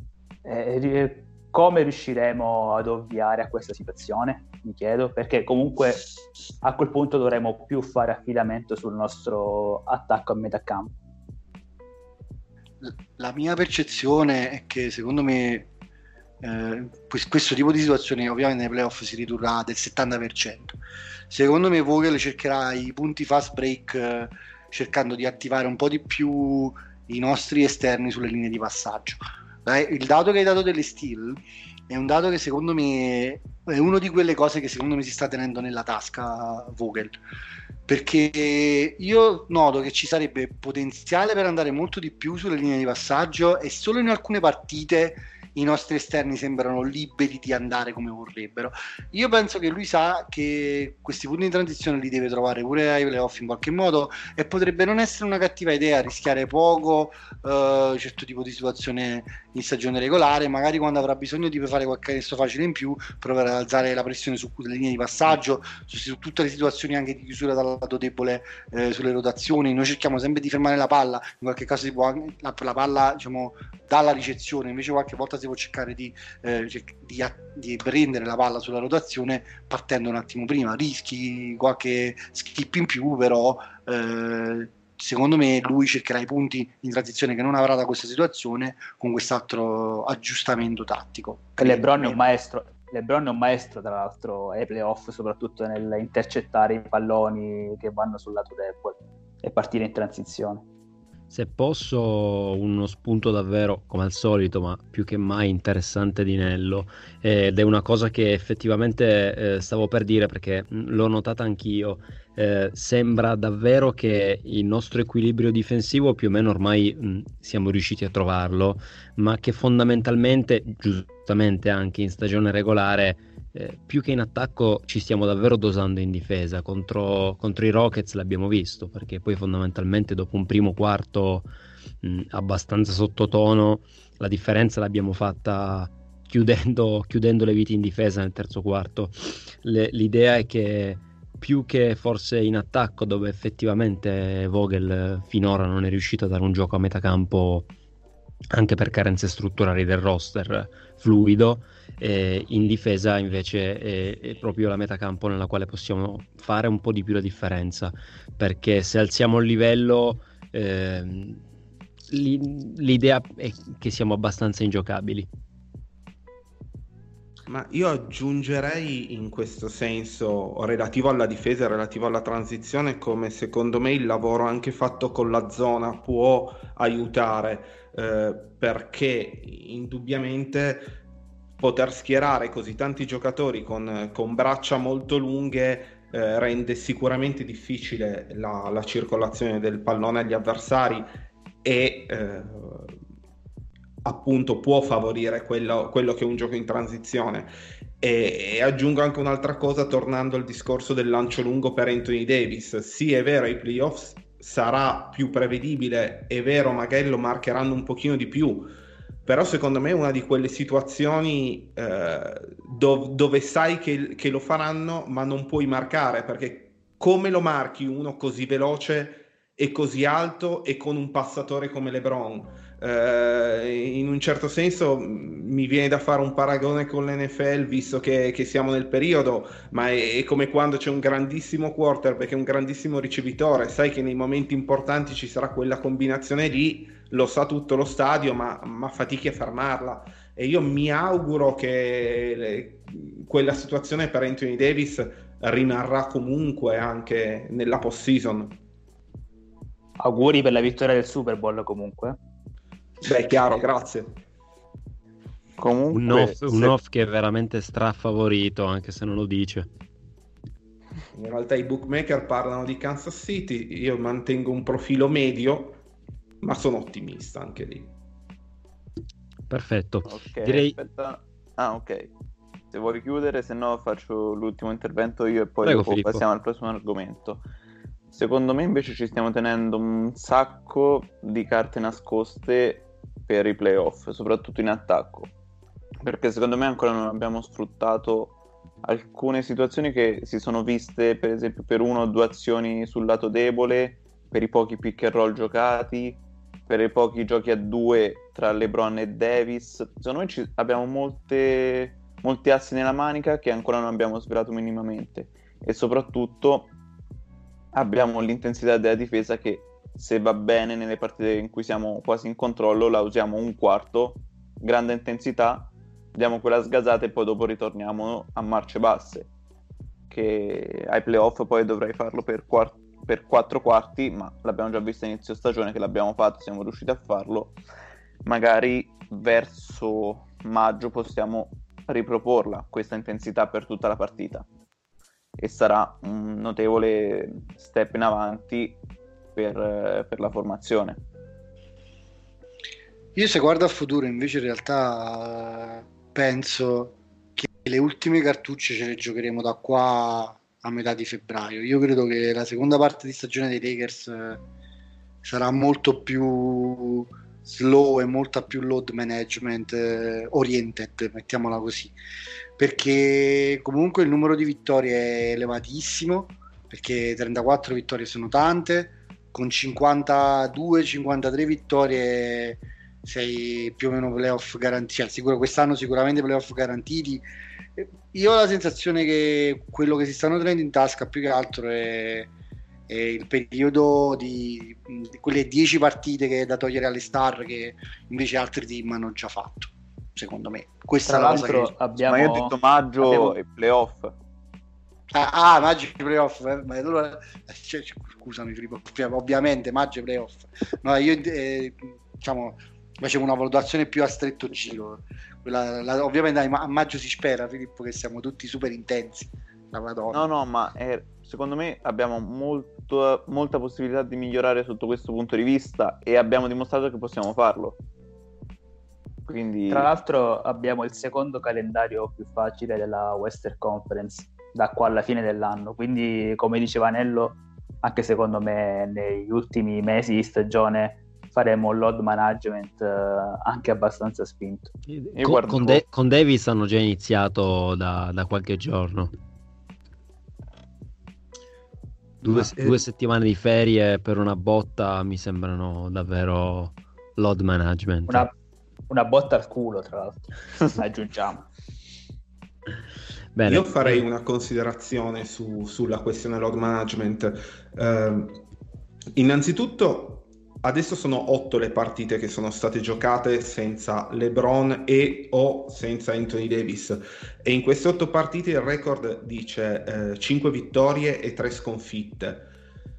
come riusciremo ad ovviare a questa situazione? Mi chiedo, perché comunque a quel punto dovremo più fare affidamento sul nostro attacco a metà campo. La mia percezione è che secondo me questo tipo di situazione ovviamente nei playoff si ridurrà del 70%. Secondo me Vogel cercherà i punti fast break, cercando di attivare un po' di più i nostri esterni sulle linee di passaggio. Il dato che hai dato delle steal è un dato che secondo me è una di quelle cose che secondo me si sta tenendo nella tasca Vogel, perché io noto che ci sarebbe potenziale per andare molto di più sulle linee di passaggio e solo in alcune partite i nostri esterni sembrano liberi di andare come vorrebbero. Io penso che lui sa che questi punti di transizione li deve trovare pure ai playoff in qualche modo, e potrebbe non essere una cattiva idea rischiare poco certo tipo di situazione in stagione regolare, magari quando avrà bisogno di fare qualche canestro facile in più, provare ad alzare la pressione su linee di passaggio, su tutte le situazioni anche di chiusura dal lato debole, sulle rotazioni. Noi cerchiamo sempre di fermare la palla, in qualche caso si può anche, la palla diciamo dalla ricezione, invece qualche volta si può cercare di prendere la palla sulla rotazione partendo un attimo prima, rischi qualche skip in più, però secondo me lui cercherà i punti in transizione che non avrà da questa situazione con quest'altro aggiustamento tattico. LeBron è un maestro tra l'altro ai playoff, soprattutto nel intercettare i palloni che vanno sul lato debole e partire in transizione. Se posso, uno spunto davvero, come al solito, ma più che mai interessante di Nello, ed è una cosa che effettivamente stavo per dire perché l'ho notata anch'io. Sembra davvero che il nostro equilibrio difensivo più o meno ormai siamo riusciti a trovarlo, ma che fondamentalmente, giustamente anche in stagione regolare, più che in attacco ci stiamo davvero dosando in difesa. Contro i Rockets l'abbiamo visto, perché poi fondamentalmente dopo un primo quarto abbastanza sottotono la differenza l'abbiamo fatta chiudendo le viti in difesa nel terzo quarto. L'idea è che più che forse in attacco, dove effettivamente Vogel finora non è riuscito a dare un gioco a metà campo anche per carenze strutturali del roster fluido, in difesa invece è proprio la metacampo nella quale possiamo fare un po' di più la differenza, perché se alziamo il livello l'idea è che siamo abbastanza ingiocabili. Ma io aggiungerei in questo senso, relativo alla difesa e relativo alla transizione, come secondo me il lavoro anche fatto con la zona può aiutare, perché indubbiamente poter schierare così tanti giocatori con braccia molto lunghe rende sicuramente difficile la circolazione del pallone agli avversari e appunto può favorire quello che è un gioco in transizione. E aggiungo anche un'altra cosa, tornando al discorso del lancio lungo per Anthony Davis. Sì, è vero, ai playoffs sarà più prevedibile, è vero, magari lo marcheranno un pochino di più, però secondo me è una di quelle situazioni dove sai che lo faranno ma non puoi marcare, perché come lo marchi uno così veloce e così alto e con un passatore come LeBron? In un certo senso mi viene da fare un paragone con l'NFL, visto che siamo nel periodo, ma è come quando c'è un grandissimo quarterback e un grandissimo ricevitore, sai che nei momenti importanti ci sarà quella combinazione lì, lo sa tutto lo stadio, ma fatichi a fermarla. E io mi auguro che quella situazione per Anthony Davis rimarrà comunque anche nella post-season. Auguri per la vittoria del Super Bowl comunque. Beh, chiaro, grazie. Comunque un off che è veramente strafavorito, anche se non lo dice. In realtà i bookmaker parlano di Kansas City, io mantengo un profilo medio, ma sono ottimista anche lì. Perfetto. Ok, direi... aspetta. Ok. Se vuoi chiudere, se no faccio l'ultimo intervento io e poi Prego, dopo Filippo. passiamo al prossimo argomento. Secondo me invece ci stiamo tenendo un sacco di carte nascoste per i playoff, soprattutto in attacco, perché secondo me ancora non abbiamo sfruttato alcune situazioni che si sono viste, per esempio per 1 o 2 azioni sul lato debole, per i pochi pick and roll giocati, per i pochi giochi a 2 tra LeBron e Davis. Secondo me abbiamo molti assi nella manica che ancora non abbiamo svelato minimamente, e soprattutto abbiamo l'intensità della difesa che, se va bene nelle partite in cui siamo quasi in controllo, la usiamo un quarto, grande intensità, diamo quella sgasata e poi dopo ritorniamo a marce basse, che ai playoff poi dovrai farlo per 4 quarti, ma l'abbiamo già visto a inizio stagione che l'abbiamo fatto, siamo riusciti a farlo. Magari verso maggio possiamo riproporla questa intensità per tutta la partita e sarà un notevole step in avanti per la formazione. Io se guardo a futuro invece in realtà penso che le ultime cartucce ce le giocheremo da qua a metà di febbraio. Io credo che la seconda parte di stagione dei Lakers sarà molto più slow e molta più load management oriented, mettiamola così, perché comunque il numero di vittorie è elevatissimo, perché 34 vittorie sono tante, con 52-53 vittorie sei più o meno playoff garantiti, sicuro quest'anno sicuramente playoff garantiti. Io ho la sensazione che quello che si stanno tenendo in tasca più che altro è il periodo di quelle 10 partite che è da togliere alle star, che invece altri team hanno già fatto, secondo me. Questa Tra è la cosa l'altro che... Ma io ho detto maggio e playoff. Maggio e playoff, ma allora scusami Filippo, ovviamente maggio e playoff. No, io diciamo facevo una valutazione più a stretto giro. Ovviamente a maggio si spera, Filippo, che siamo tutti super intensi. La Madonna. No, ma secondo me abbiamo molta possibilità di migliorare sotto questo punto di vista e abbiamo dimostrato che possiamo farlo. Quindi... Tra l'altro abbiamo il secondo calendario più facile della Western Conference da qua alla fine dell'anno, quindi come diceva Nello, anche secondo me negli ultimi mesi di stagione faremo un load management anche abbastanza spinto. Con Davis hanno già iniziato da qualche giorno. Due settimane di ferie per una botta mi sembrano davvero load management. Una botta al culo, tra l'altro. Aggiungiamo. Bene. Io farei una considerazione sulla questione load management. Innanzitutto, adesso sono 8 le partite che sono state giocate senza LeBron o senza Anthony Davis, e in queste 8 partite il record dice 5 vittorie e 3 sconfitte.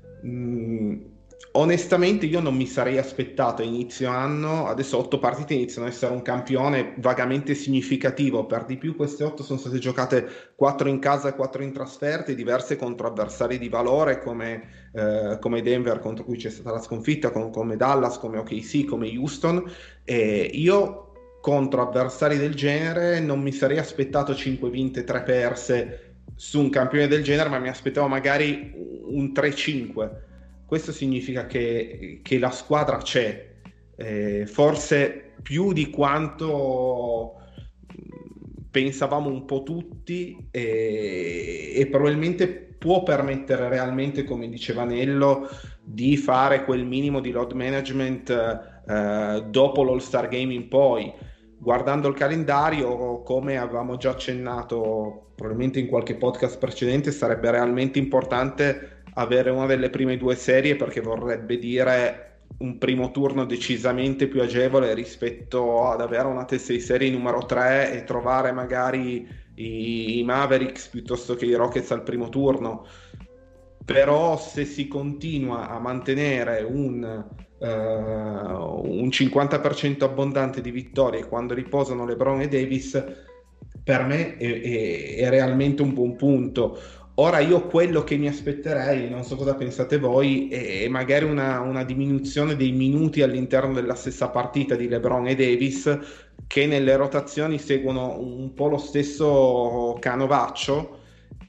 Onestamente io non mi sarei aspettato a inizio anno, adesso 8 partite iniziano ad essere un campione vagamente significativo, per di più queste 8 sono state giocate 4 in casa e 4 in trasferte, diverse contro avversari di valore come Denver, contro cui c'è stata la sconfitta, come Dallas, come OKC, come Houston, e io contro avversari del genere non mi sarei aspettato 5 vinte e 3 perse su un campione del genere, ma mi aspettavo magari un 3-5. Questo significa che la squadra c'è, forse più di quanto pensavamo un po' tutti, e probabilmente può permettere realmente, come diceva Nello, di fare quel minimo di load management dopo l'All-Star Game in poi. Guardando il calendario, come avevamo già accennato probabilmente in qualche podcast precedente, sarebbe realmente importante avere una delle prime 2 serie, perché vorrebbe dire un primo turno decisamente più agevole rispetto ad avere una testa di serie numero 3 e trovare magari i Mavericks piuttosto che i Rockets al primo turno. Però se si continua a mantenere un 50% abbondante di vittorie quando riposano LeBron e Davis, per me è realmente un buon punto. Ora io quello che mi aspetterei, non so cosa pensate voi, è magari una diminuzione dei minuti all'interno della stessa partita di LeBron e Davis, che nelle rotazioni seguono un po' lo stesso canovaccio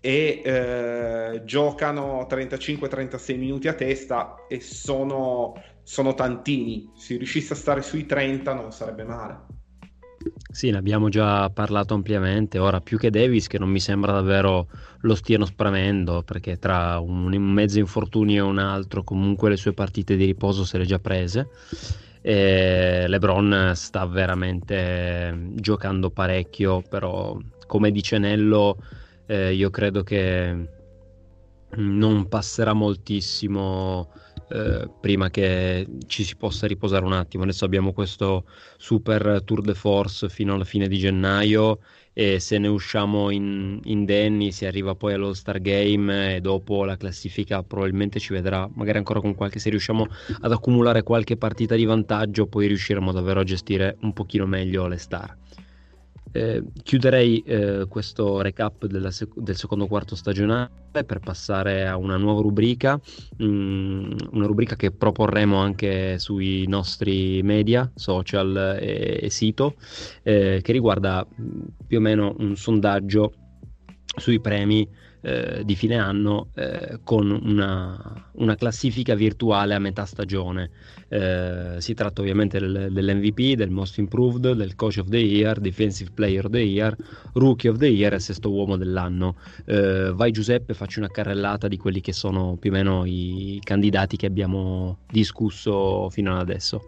e giocano 35-36 minuti a testa, e sono tantini. Se riuscisse a stare sui 30 non sarebbe male. Sì, ne abbiamo già parlato ampiamente. Ora, più che Davis, che non mi sembra davvero lo stiano spremendo, perché tra un mezzo infortunio e un altro comunque le sue partite di riposo se le già prese, e LeBron sta veramente giocando parecchio. Però come dice Nello, io credo che non passerà moltissimo prima che ci si possa riposare un attimo. Adesso abbiamo questo super tour de force fino alla fine di gennaio, e se ne usciamo indenni si arriva poi all'All-Star Game, e dopo la classifica probabilmente ci vedrà magari ancora con se riusciamo ad accumulare qualche partita di vantaggio, poi riusciremo davvero a gestire un pochino meglio le star. Chiuderei questo recap del secondo quarto stagionale per passare a una nuova rubrica, una rubrica che proporremo anche sui nostri media social e sito, che riguarda più o meno un sondaggio sui premi di fine anno, con una classifica virtuale a metà stagione. Si tratta ovviamente dell'MVP, del Most Improved, del Coach of the Year, Defensive Player of the Year, Rookie of the Year e sesto uomo dell'anno. Vai Giuseppe, facci una carrellata di quelli che sono più o meno i candidati che abbiamo discusso fino ad adesso.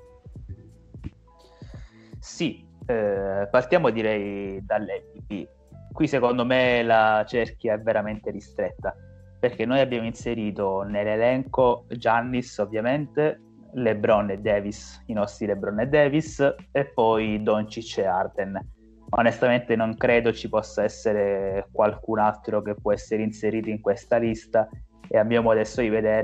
Sì, partiamo direi dall'MVP. Qui secondo me la cerchia è veramente ristretta, perché noi abbiamo inserito nell'elenco Giannis ovviamente, LeBron e Davis, i nostri LeBron e Davis, e poi Doncic e Harden. Onestamente non credo ci possa essere qualcun altro che può essere inserito in questa lista, e abbiamo adesso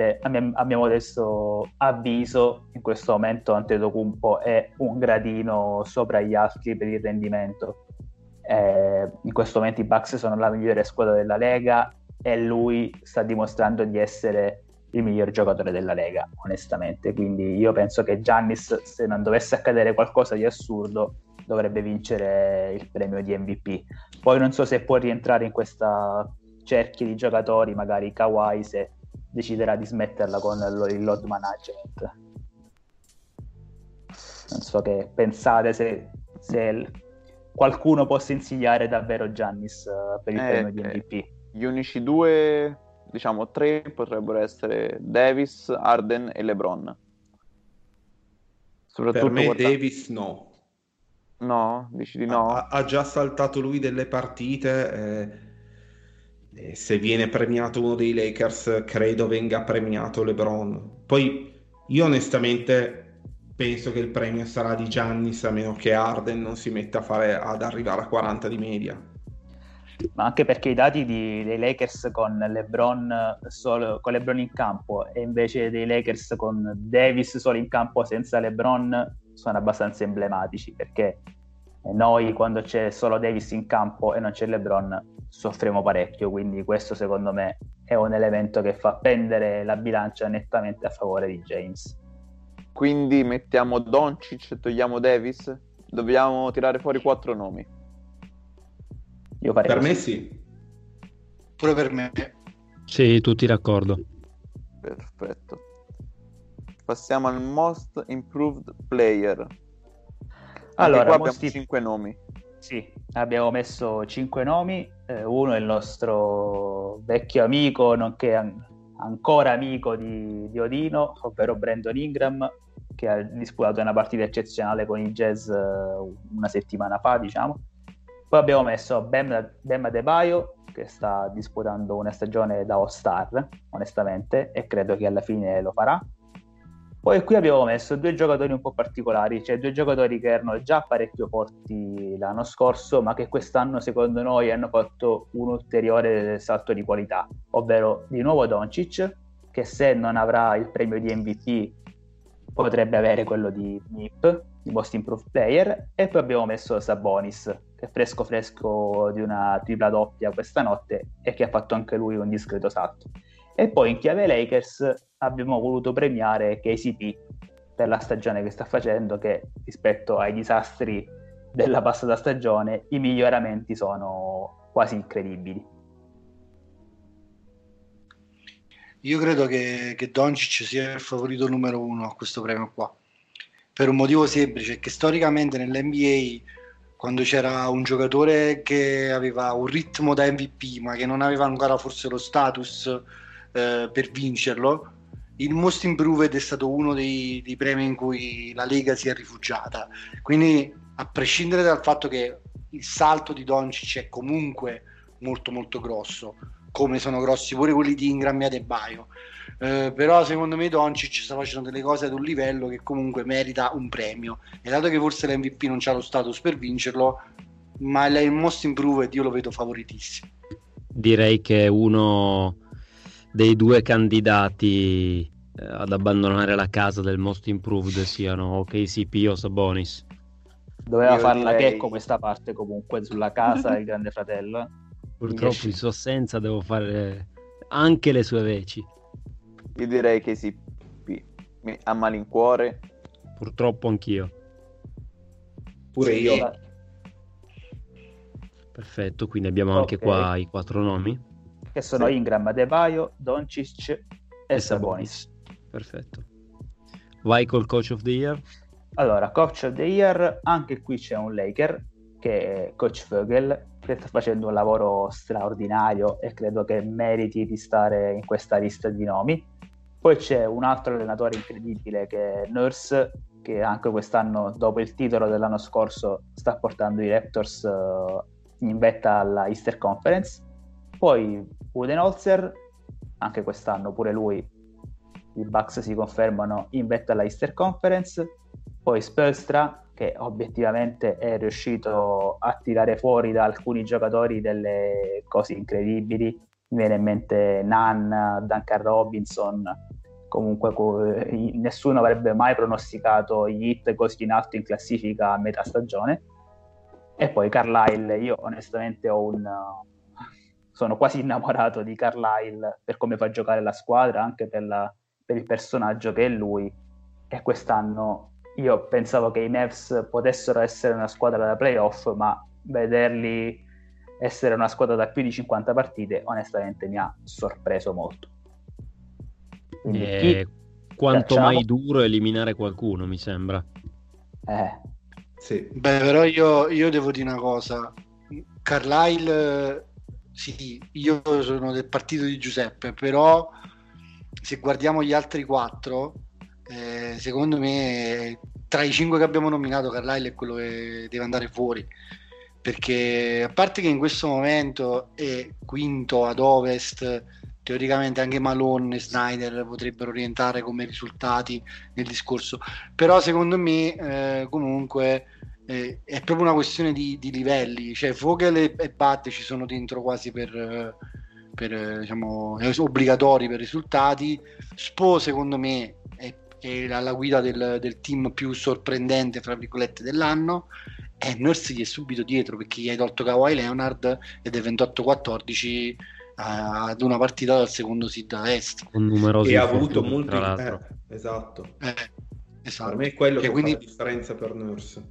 avviso in questo momento Antetokounmpo è un gradino sopra gli altri per il rendimento. In questo momento i Bucks sono la migliore squadra della Lega e lui sta dimostrando di essere il miglior giocatore della Lega, onestamente. Quindi io penso che Giannis, se non dovesse accadere qualcosa di assurdo, dovrebbe vincere il premio di MVP. Poi non so se può rientrare in questa cerchia di giocatori, magari Kawhi, se deciderà di smetterla con il load management. Non so che pensate, se qualcuno possa insidiare davvero Giannis per il premio di MVP. Gli unici due, diciamo tre, potrebbero essere Davis, Harden e LeBron. Per me Davis no. No? Dici di no? Ha già saltato lui delle partite, e se viene premiato uno dei Lakers credo venga premiato LeBron. Poi io onestamente penso che il premio sarà di Giannis, a meno che Harden non si metta ad arrivare a 40 di media. Ma anche perché i dati dei Lakers con LeBron in campo, e invece dei Lakers con Davis solo in campo senza LeBron, sono abbastanza emblematici, perché noi quando c'è solo Davis in campo e non c'è LeBron soffriamo parecchio, quindi questo secondo me è un elemento che fa pendere la bilancia nettamente a favore di James. Quindi mettiamo Doncic e togliamo Davis? Dobbiamo tirare fuori 4 nomi. Io farei per così. Me sì. Pure per me. Sì, tutti d'accordo. Perfetto. Passiamo al Most Improved Player. Allora, qua abbiamo 5 nomi. Sì, abbiamo messo 5 nomi. Uno è il nostro vecchio amico, nonché ancora amico di Odino, ovvero Brandon Ingram, che ha disputato una partita eccezionale con i Jazz una settimana fa, diciamo. Poi abbiamo messo Bam Adebayo, che sta disputando una stagione da All-Star, onestamente, e credo che alla fine lo farà. Poi qui abbiamo messo due giocatori un po' particolari, cioè due giocatori che erano già parecchio forti l'anno scorso, ma che quest'anno secondo noi hanno fatto un ulteriore salto di qualità, ovvero di nuovo Doncic, che se non avrà il premio di MVP potrebbe avere quello di MIP, di Most Improved Player, e poi abbiamo messo Sabonis, che è fresco di una tripla doppia questa notte e che ha fatto anche lui un discreto salto. E poi in chiave Lakers abbiamo voluto premiare KCP per la stagione che sta facendo, che rispetto ai disastri della passata stagione i miglioramenti sono quasi incredibili. Io credo che Doncic sia il favorito numero 1 a questo premio qua, per un motivo semplice, che storicamente nell'NBA, quando c'era un giocatore che aveva un ritmo da MVP ma che non aveva ancora forse lo status per vincerlo, il Most Improved è stato uno dei premi in cui la Lega si è rifugiata. Quindi, a prescindere dal fatto che il salto di Doncic è comunque molto molto grosso, come sono grossi pure quelli di Ingram e Adebayo. Però secondo me Doncic sta facendo delle cose ad un livello che comunque merita un premio, e dato che forse l'MVP non c'ha lo status per vincerlo, ma il Most Improved io lo vedo favoritissimo. Direi che uno dei due candidati ad abbandonare la casa del Most Improved siano KCP o Sabonis. Doveva Io farla direi- Checco questa parte comunque sulla casa del grande fratello. Purtroppo in sua assenza devo fare anche le sue veci. Io direi che sì, a malincuore. Purtroppo anch'io. Pure io. La- Perfetto, quindi abbiamo anche Ok. qua i 4 nomi. Che sono Sì. Ingram, Adebayo, Doncic e Sabonis. Perfetto. Vai col Coach of the Year. Allora, Coach of the Year, anche qui c'è un Laker, che è Coach Vogel, che sta facendo un lavoro straordinario e credo che meriti di stare in questa lista di nomi. Poi c'è un altro allenatore incredibile che è Nurse, che anche quest'anno, dopo il titolo dell'anno scorso, sta portando i Raptors in vetta alla Eastern Conference. Poi Budenholzer, anche quest'anno pure lui, i Bucks si confermano in vetta alla Eastern Conference. Poi Spoelstra, che obiettivamente è riuscito a tirare fuori da alcuni giocatori delle cose incredibili. Mi viene in mente Nunn, Duncan Robinson. Comunque nessuno avrebbe mai pronosticato gli Heat così in alto in classifica a metà stagione. E poi Carlisle, io onestamente sono quasi innamorato di Carlisle per come fa giocare la squadra, anche per il personaggio che è lui. E quest'anno io pensavo che i Mavs potessero essere una squadra da playoff, ma vederli essere una squadra da più di 50 partite onestamente mi ha sorpreso molto. Quindi chi Quanto cacciamo? mai duro eliminare qualcuno, mi sembra. Sì. Beh, però io devo dire una cosa. Carlisle, sì, io sono del partito di Giuseppe, però se guardiamo gli altri 4, secondo me tra i 5 che abbiamo nominato Carlisle è quello che deve andare fuori, perché a parte che in questo momento è quinto ad Ovest, teoricamente anche Malone e Snyder potrebbero rientrare come risultati nel discorso, però secondo me comunque è proprio una questione di livelli, cioè Vogel e Batte ci sono dentro quasi per diciamo obbligatori per risultati. Spo secondo me è alla guida del team più sorprendente fra virgolette dell'anno, e Nurse gli è subito dietro perché gli hai tolto Kawhi Leonard ed è 28-14 ad una partita dal secondo seed a est, Con numerosi E ha avuto infortuni, molti. tra l'altro. Esatto. esatto. Per me è quello Cioè, che quindi fa la differenza per Nurse.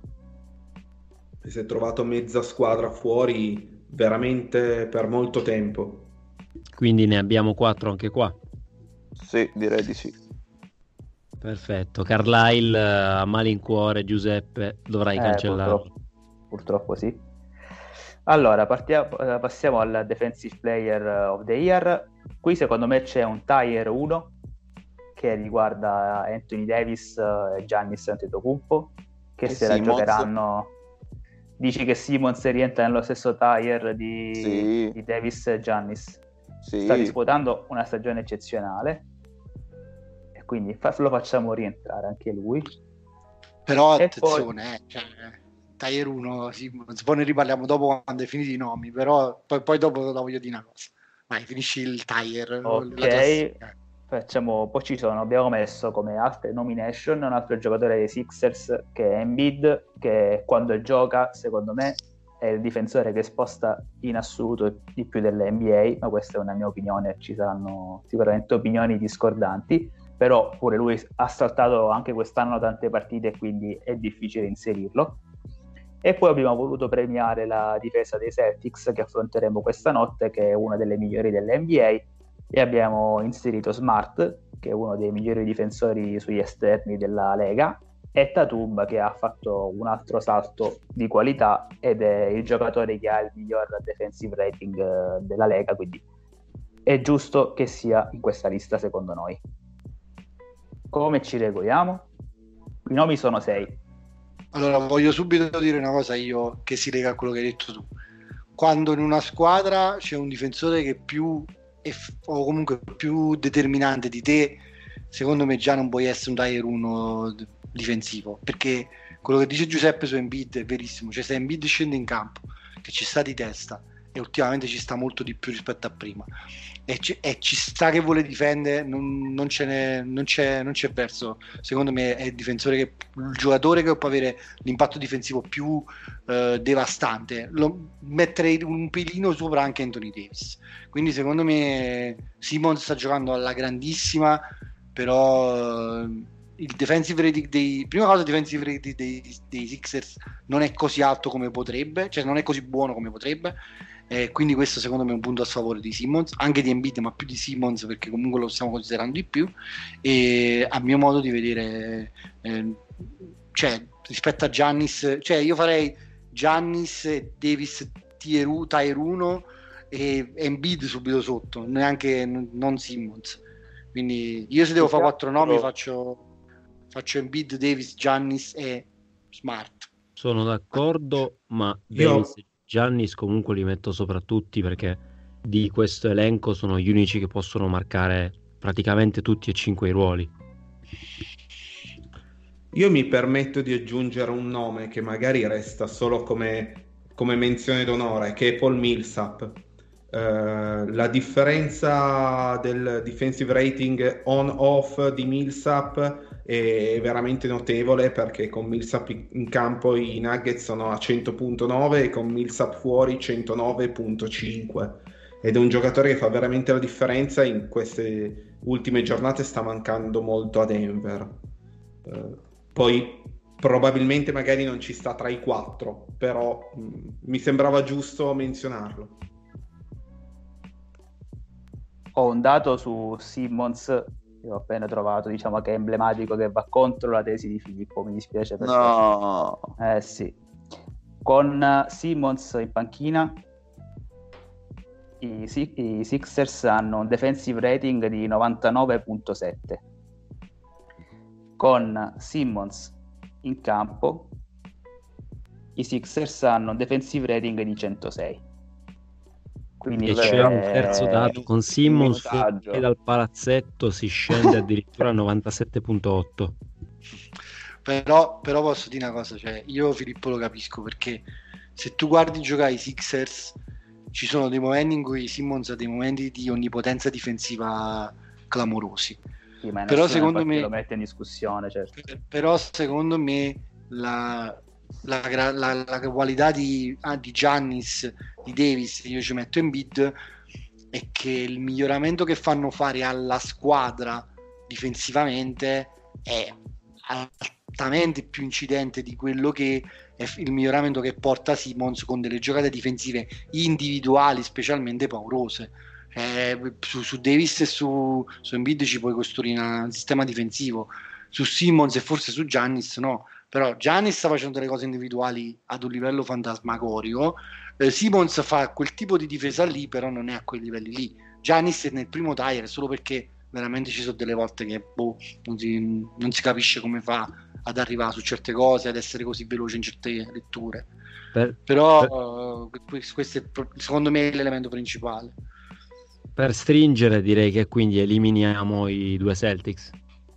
E si è trovato mezza squadra fuori veramente per molto tempo. Quindi ne abbiamo 4 anche qua. Sì, direi di sì. Perfetto. Carlisle a malincuore, Giuseppe, dovrai cancellarlo. Purtroppo sì. Allora, passiamo al Defensive Player of the Year. Qui secondo me c'è un tier 1 che riguarda Anthony Davis e Giannis Antetokounmpo, che se la Simmons. giocheranno. Dici che Simmons rientra nello stesso tier di Sì. Davis e Giannis? Sì. Sta disputando una stagione eccezionale e quindi lo facciamo rientrare anche lui. però E attenzione, cioè, Tier 1 poi ne riparliamo dopo quando hai finito i nomi, però poi dopo la voglio dire una cosa. Vai, finisci il tier, la Ok, classifica. poi abbiamo messo come altre nomination un altro giocatore dei Sixers che è Embiid, che quando gioca secondo me è il difensore che sposta in assoluto di più dell'NBA, ma questa è una mia opinione, ci saranno sicuramente opinioni discordanti, però pure lui ha saltato anche quest'anno tante partite e quindi è difficile inserirlo. E poi abbiamo voluto premiare la difesa dei Celtics che affronteremo questa notte, che è una delle migliori dell'NBA, e abbiamo inserito Smart, che è uno dei migliori difensori sugli esterni della Lega, e Tatum, che ha fatto un altro salto di qualità ed è il giocatore che ha il miglior defensive rating della Lega, quindi è giusto che sia in questa lista secondo noi. Come ci regoliamo? I nomi sono 6. Allora voglio subito dire una cosa io che si lega a quello che hai detto tu. quando in una squadra c'è un difensore che è più o comunque più determinante di te, secondo me già non puoi essere un tier 1 difensivo, perché quello che dice Giuseppe su Embiid è verissimo. Cioè, se Embiid scende in campo che ci sta di testa, e ultimamente ci sta molto di più rispetto a prima, e ci sta che vuole difendere, non c'è verso. Secondo me è il difensore il giocatore che può avere l'impatto difensivo più devastante. Metterei un pelino sopra anche Anthony Davis. Quindi secondo me Simmons sta giocando alla grandissima, però il defensive rating il defensive rating dei Sixers non è così alto come potrebbe, cioè non è così buono come potrebbe. Quindi questo secondo me è un punto a sfavore di Simmons, anche di Embiid, ma più di Simmons, perché comunque lo stiamo considerando di più. E a mio modo di vedere, cioè rispetto a Giannis, cioè io farei Giannis e Davis tier 1 e Embiid subito sotto, non Simmons. Quindi io se devo fare 4 nomi faccio Embiid, Davis, Giannis e Smart. Sono d'accordo, ma Davis e Giannis comunque li metto sopra tutti, perché di questo elenco sono gli unici che possono marcare praticamente tutti e 5 i ruoli. Io mi permetto di aggiungere un nome che magari resta solo come menzione d'onore, che è Paul Millsap. La differenza del defensive rating on-off di Millsap è veramente notevole, perché con Millsap in campo i Nuggets sono a 100.9 e con Millsap fuori 109.5, ed è un giocatore che fa veramente la differenza. In queste ultime giornate sta mancando molto a Denver. Poi probabilmente magari non ci sta tra i 4, però mi sembrava giusto menzionarlo. Ho un dato su Simmons che ho appena trovato, diciamo che è emblematico, che va contro la tesi di Filippo, mi dispiace per te. Sì. Con Simmons in panchina i Sixers hanno un defensive rating di 99.7. Con Simmons in campo i Sixers hanno un defensive rating di 106. Quindi e c'è un terzo dato: con Simmons e dal palazzetto si scende addirittura a 97.8. Però posso dire una cosa, cioè io Filippo lo capisco, perché se tu guardi giocare i Sixers ci sono dei momenti in cui Simmons ha dei momenti di onnipotenza difensiva clamorosi. Sì, ma però secondo me lo mette in discussione, certo. Però secondo me la qualità di Giannis, di Davis, io ci metto Embiid, è che il miglioramento che fanno fare alla squadra difensivamente è altamente più incidente di quello che è il miglioramento che porta Simmons con delle giocate difensive individuali specialmente paurose. Su Davis e su Embiid ci puoi costruire un sistema difensivo, su Simmons e forse su Giannis no. Però Giannis sta facendo delle cose individuali ad un livello fantasmagorico, Simmons fa quel tipo di difesa lì, però non è a quei livelli lì. Giannis è nel primo tier solo perché veramente ci sono delle volte che non si capisce come fa ad arrivare su certe cose, ad essere così veloce in certe letture. Però questo è secondo me l'elemento principale. Per stringere, direi che quindi eliminiamo i due Celtics.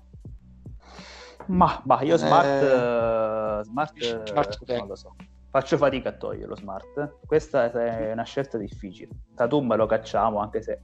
Ma io Smart non lo so, faccio fatica a toglierlo Smart. Questa è una scelta difficile. Tatum lo cacciamo, anche se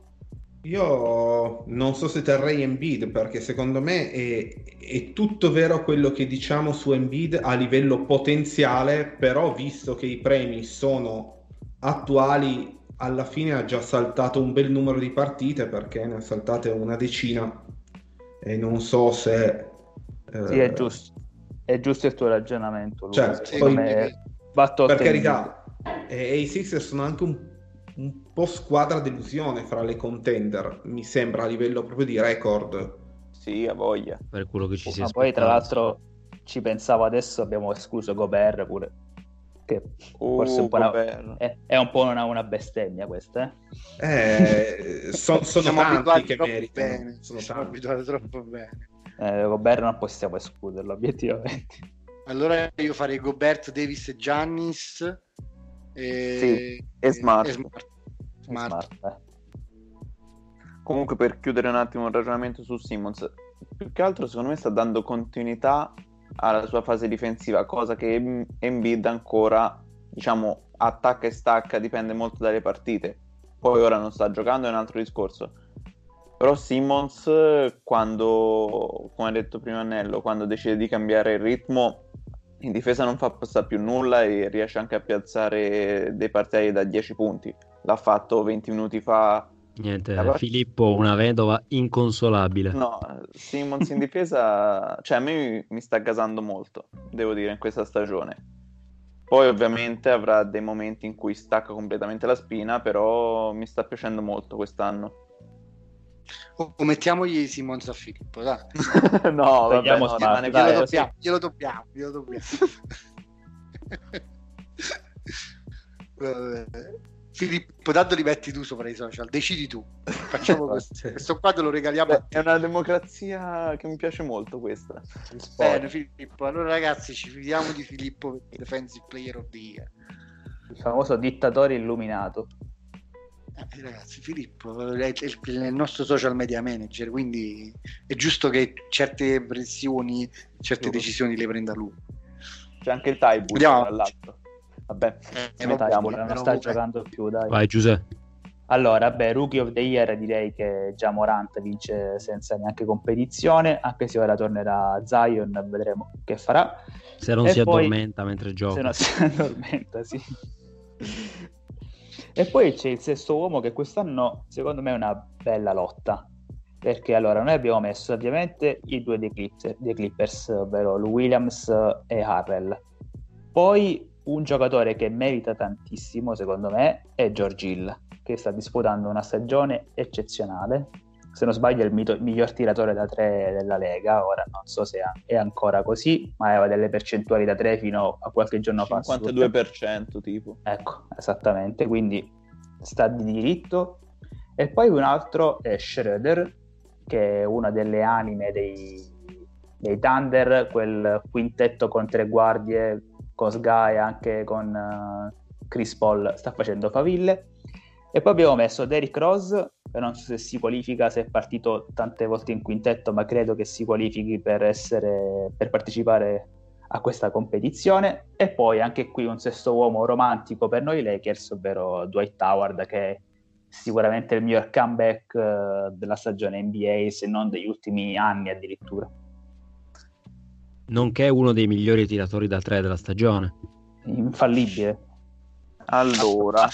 io non so se terrei Embiid, perché secondo me è tutto vero quello che diciamo su Embiid a livello potenziale, però visto che i premi sono attuali, alla fine ha già saltato un bel numero di partite, perché ne ha saltate una decina, e non so se sì, è giusto il tuo ragionamento, Luca. Cioè, poi, per carità, e i Sixers sono anche un po' squadra delusione fra le contender, mi sembra, a livello proprio di record. Sì, a voglia. Per quello che ci si poi tra l'altro ci pensavo adesso, abbiamo escluso Gobert pure, che forse un po' è un po' una bestemmia questa, sono tanti che meritano, siamo abituati troppo bene. Gobert non possiamo escluderlo obiettivamente. Allora io farei Gobert, Davis e Giannis, e Smart. Smart. Comunque, per chiudere un attimo il ragionamento su Simmons, più che altro secondo me sta dando continuità alla sua fase difensiva, cosa che Embiid ancora, diciamo, attacca e stacca, dipende molto dalle partite. Poi ora non sta giocando, è un altro discorso. Però Simmons, quando, come ha detto prima Annello, quando decide di cambiare il ritmo, in difesa non fa passare più nulla e riesce anche a piazzare dei partiti da 10 punti. L'ha fatto 20 minuti fa. Niente, Filippo, una vedova inconsolabile. No, Simmons in difesa, cioè a me mi sta gasando molto, devo dire, in questa stagione. Poi ovviamente avrà dei momenti in cui stacca completamente la spina, però mi sta piacendo molto quest'anno. Mettiamogli Simmons a Filippo, dai. No, vabbè, no, Smart, glielo dobbiamo. Filippo, tanto li metti tu sopra i social, decidi tu. Facciamo questo qua te lo regaliamo a te. È una democrazia che mi piace molto questa. Bene Filippo, allora ragazzi ci fidiamo di Filippo per Defensive Player of the Year. Il famoso dittatore illuminato. Ragazzi, Filippo è il nostro social media manager, quindi è giusto che certe pressioni, certe decisioni le prenda lui. C'è anche il Tybull tra l'altro. Vabbè, non sta giocando più, dai. Vai Giuseppe. Allora, Rookie of the Year direi che già Morant vince senza neanche competizione, anche se ora tornerà Zion, vedremo che farà. Se non si addormenta mentre gioca. Se non si addormenta, sì. E poi c'è il sesto uomo che quest'anno secondo me è una bella lotta, perché allora noi abbiamo messo ovviamente i due dei Clippers, ovvero Lou Williams e Harrell. Poi un giocatore che merita tantissimo secondo me è George Hill, che sta disputando una stagione eccezionale. Se non sbaglio è il miglior tiratore da tre della Lega, ora non so se è ancora così, ma aveva delle percentuali da tre fino a qualche giorno fa. 52% tipo. Ecco, esattamente, quindi sta di diritto. E poi un altro è Schroeder, che è una delle anime dei Thunder, quel quintetto con tre guardie, con Sky, anche con Chris Paul, sta facendo faville. E poi abbiamo messo Derrick Rose, che non so se si qualifica, se è partito tante volte in quintetto, ma credo che si qualifichi per partecipare a questa competizione. E poi anche qui un sesto uomo romantico per noi Lakers, ovvero Dwight Howard, che è sicuramente il miglior comeback della stagione NBA, se non degli ultimi anni addirittura. Nonché uno dei migliori tiratori da tre della stagione. Infallibile. Allora,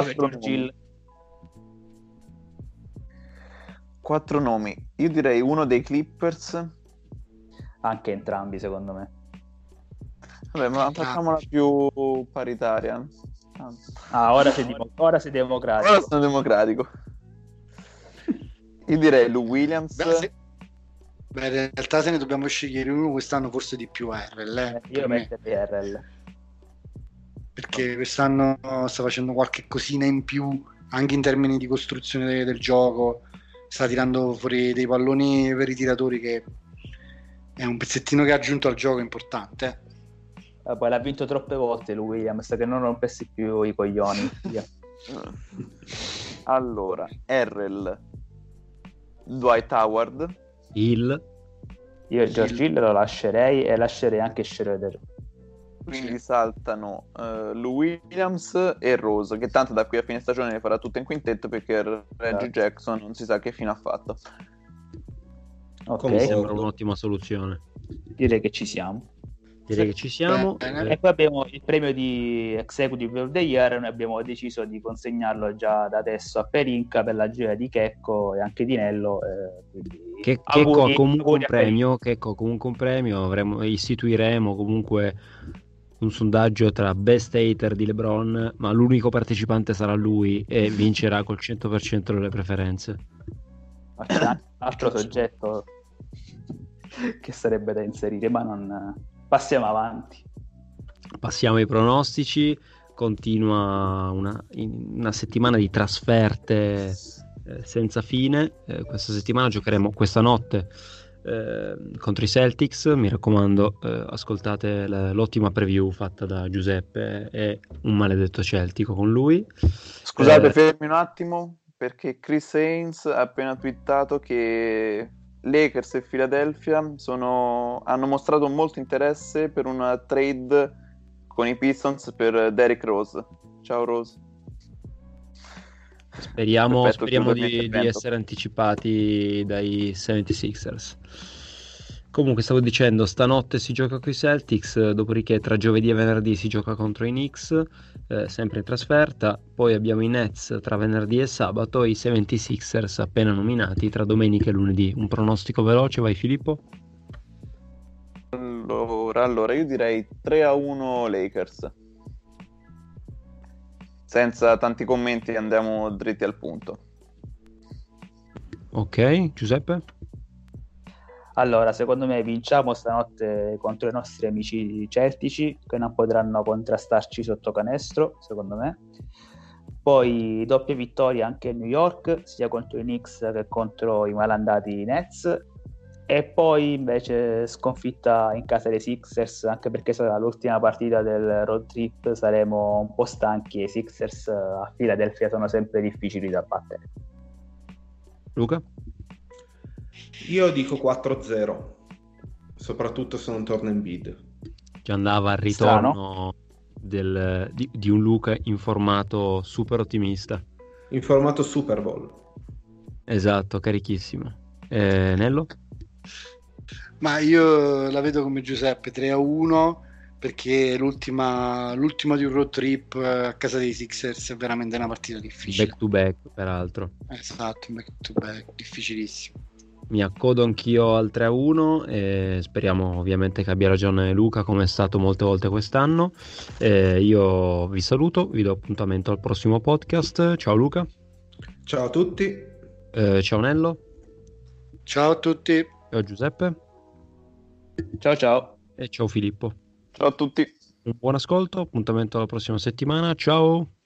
quattro nomi. Io direi uno dei Clippers. Anche entrambi, secondo me. Vabbè, ma facciamola più paritaria. Ora sei democratico. Ora sono democratico. Io direi Lou Williams. In realtà se ne dobbiamo scegliere uno quest'anno forse di più Harrell. Io metterei Harrell. Perché quest'anno sta facendo qualche cosina in più anche in termini di costruzione del gioco, sta tirando fuori dei palloni per i tiratori, che è un pezzettino che ha aggiunto al gioco importante. Poi l'ha vinto troppe volte lui Williams, che non rompessi più i coglioni. Allora, Harrell, Dwight Howard, Hill. Io George Hill lo lascerei, e lascerei anche Schroeder. Quindi saltano Lou Williams e Rose, che tanto da qui a fine stagione le farà tutte in quintetto, perché Reggie Jackson non si sa che fine ha fatto. Mi sembra un'ottima soluzione. Direi che ci siamo. E poi abbiamo il premio di Executive of the Year. Noi abbiamo deciso di consegnarlo già da adesso a Pelinka per la gioia di Checco e anche di Nello. Checco ha comunque un premio. Istituiremo comunque un sondaggio tra best hater di LeBron, ma l'unico partecipante sarà lui e vincerà col 100% delle preferenze. Ma c'è un altro soggetto che sarebbe da inserire, ma non... Passiamo avanti. Passiamo ai pronostici. Continua una settimana di trasferte senza fine. Questa settimana giocheremo, questa notte contro i Celtics. Mi raccomando, ascoltate l'ottima preview fatta da Giuseppe e un maledetto celtico con lui. Scusate, fermi un attimo, perché Chris Haynes ha appena twittato che Lakers e Philadelphia hanno mostrato molto interesse per una trade con i Pistons per Derrick Rose. Ciao Rose. Speriamo di essere anticipati dai 76ers. Comunque stavo dicendo, stanotte si gioca con i Celtics, dopodiché tra giovedì e venerdì si gioca contro i Knicks, sempre in trasferta, poi abbiamo i Nets tra venerdì e sabato e i 76ers appena nominati tra domenica e lunedì. Un pronostico veloce, vai Filippo? Allora io direi 3-1 Lakers. Senza tanti commenti andiamo dritti al punto. Ok, Giuseppe? Allora, secondo me vinciamo stanotte contro i nostri amici celtici, che non potranno contrastarci sotto canestro, secondo me. Poi doppia vittoria anche a New York, sia contro i Knicks che contro i malandati Nets. E poi invece sconfitta in casa dei Sixers, anche perché sarà l'ultima partita del road trip, saremo un po' stanchi e i Sixers a Philadelphia sono sempre difficili da battere. Luca? Io dico 4-0, soprattutto se non torna Embiid. Che andava al ritorno di un Luca in formato super ottimista. In formato Super Bowl. Esatto, carichissimo. Nello? Ma io la vedo come Giuseppe, 3-1, perché l'ultima di un road trip a casa dei Sixers è veramente una partita difficile. Back to back, peraltro. Esatto, back to back, difficilissimo. Mi accodo anch'io al 3-1 e speriamo ovviamente che abbia ragione Luca, come è stato molte volte quest'anno. Io vi saluto, vi do appuntamento al prossimo podcast. Ciao Luca. Ciao a tutti. Ciao Nello. Ciao a tutti. Ciao Giuseppe. Ciao ciao. E ciao Filippo. Ciao a tutti. Un buon ascolto, appuntamento alla prossima settimana. Ciao.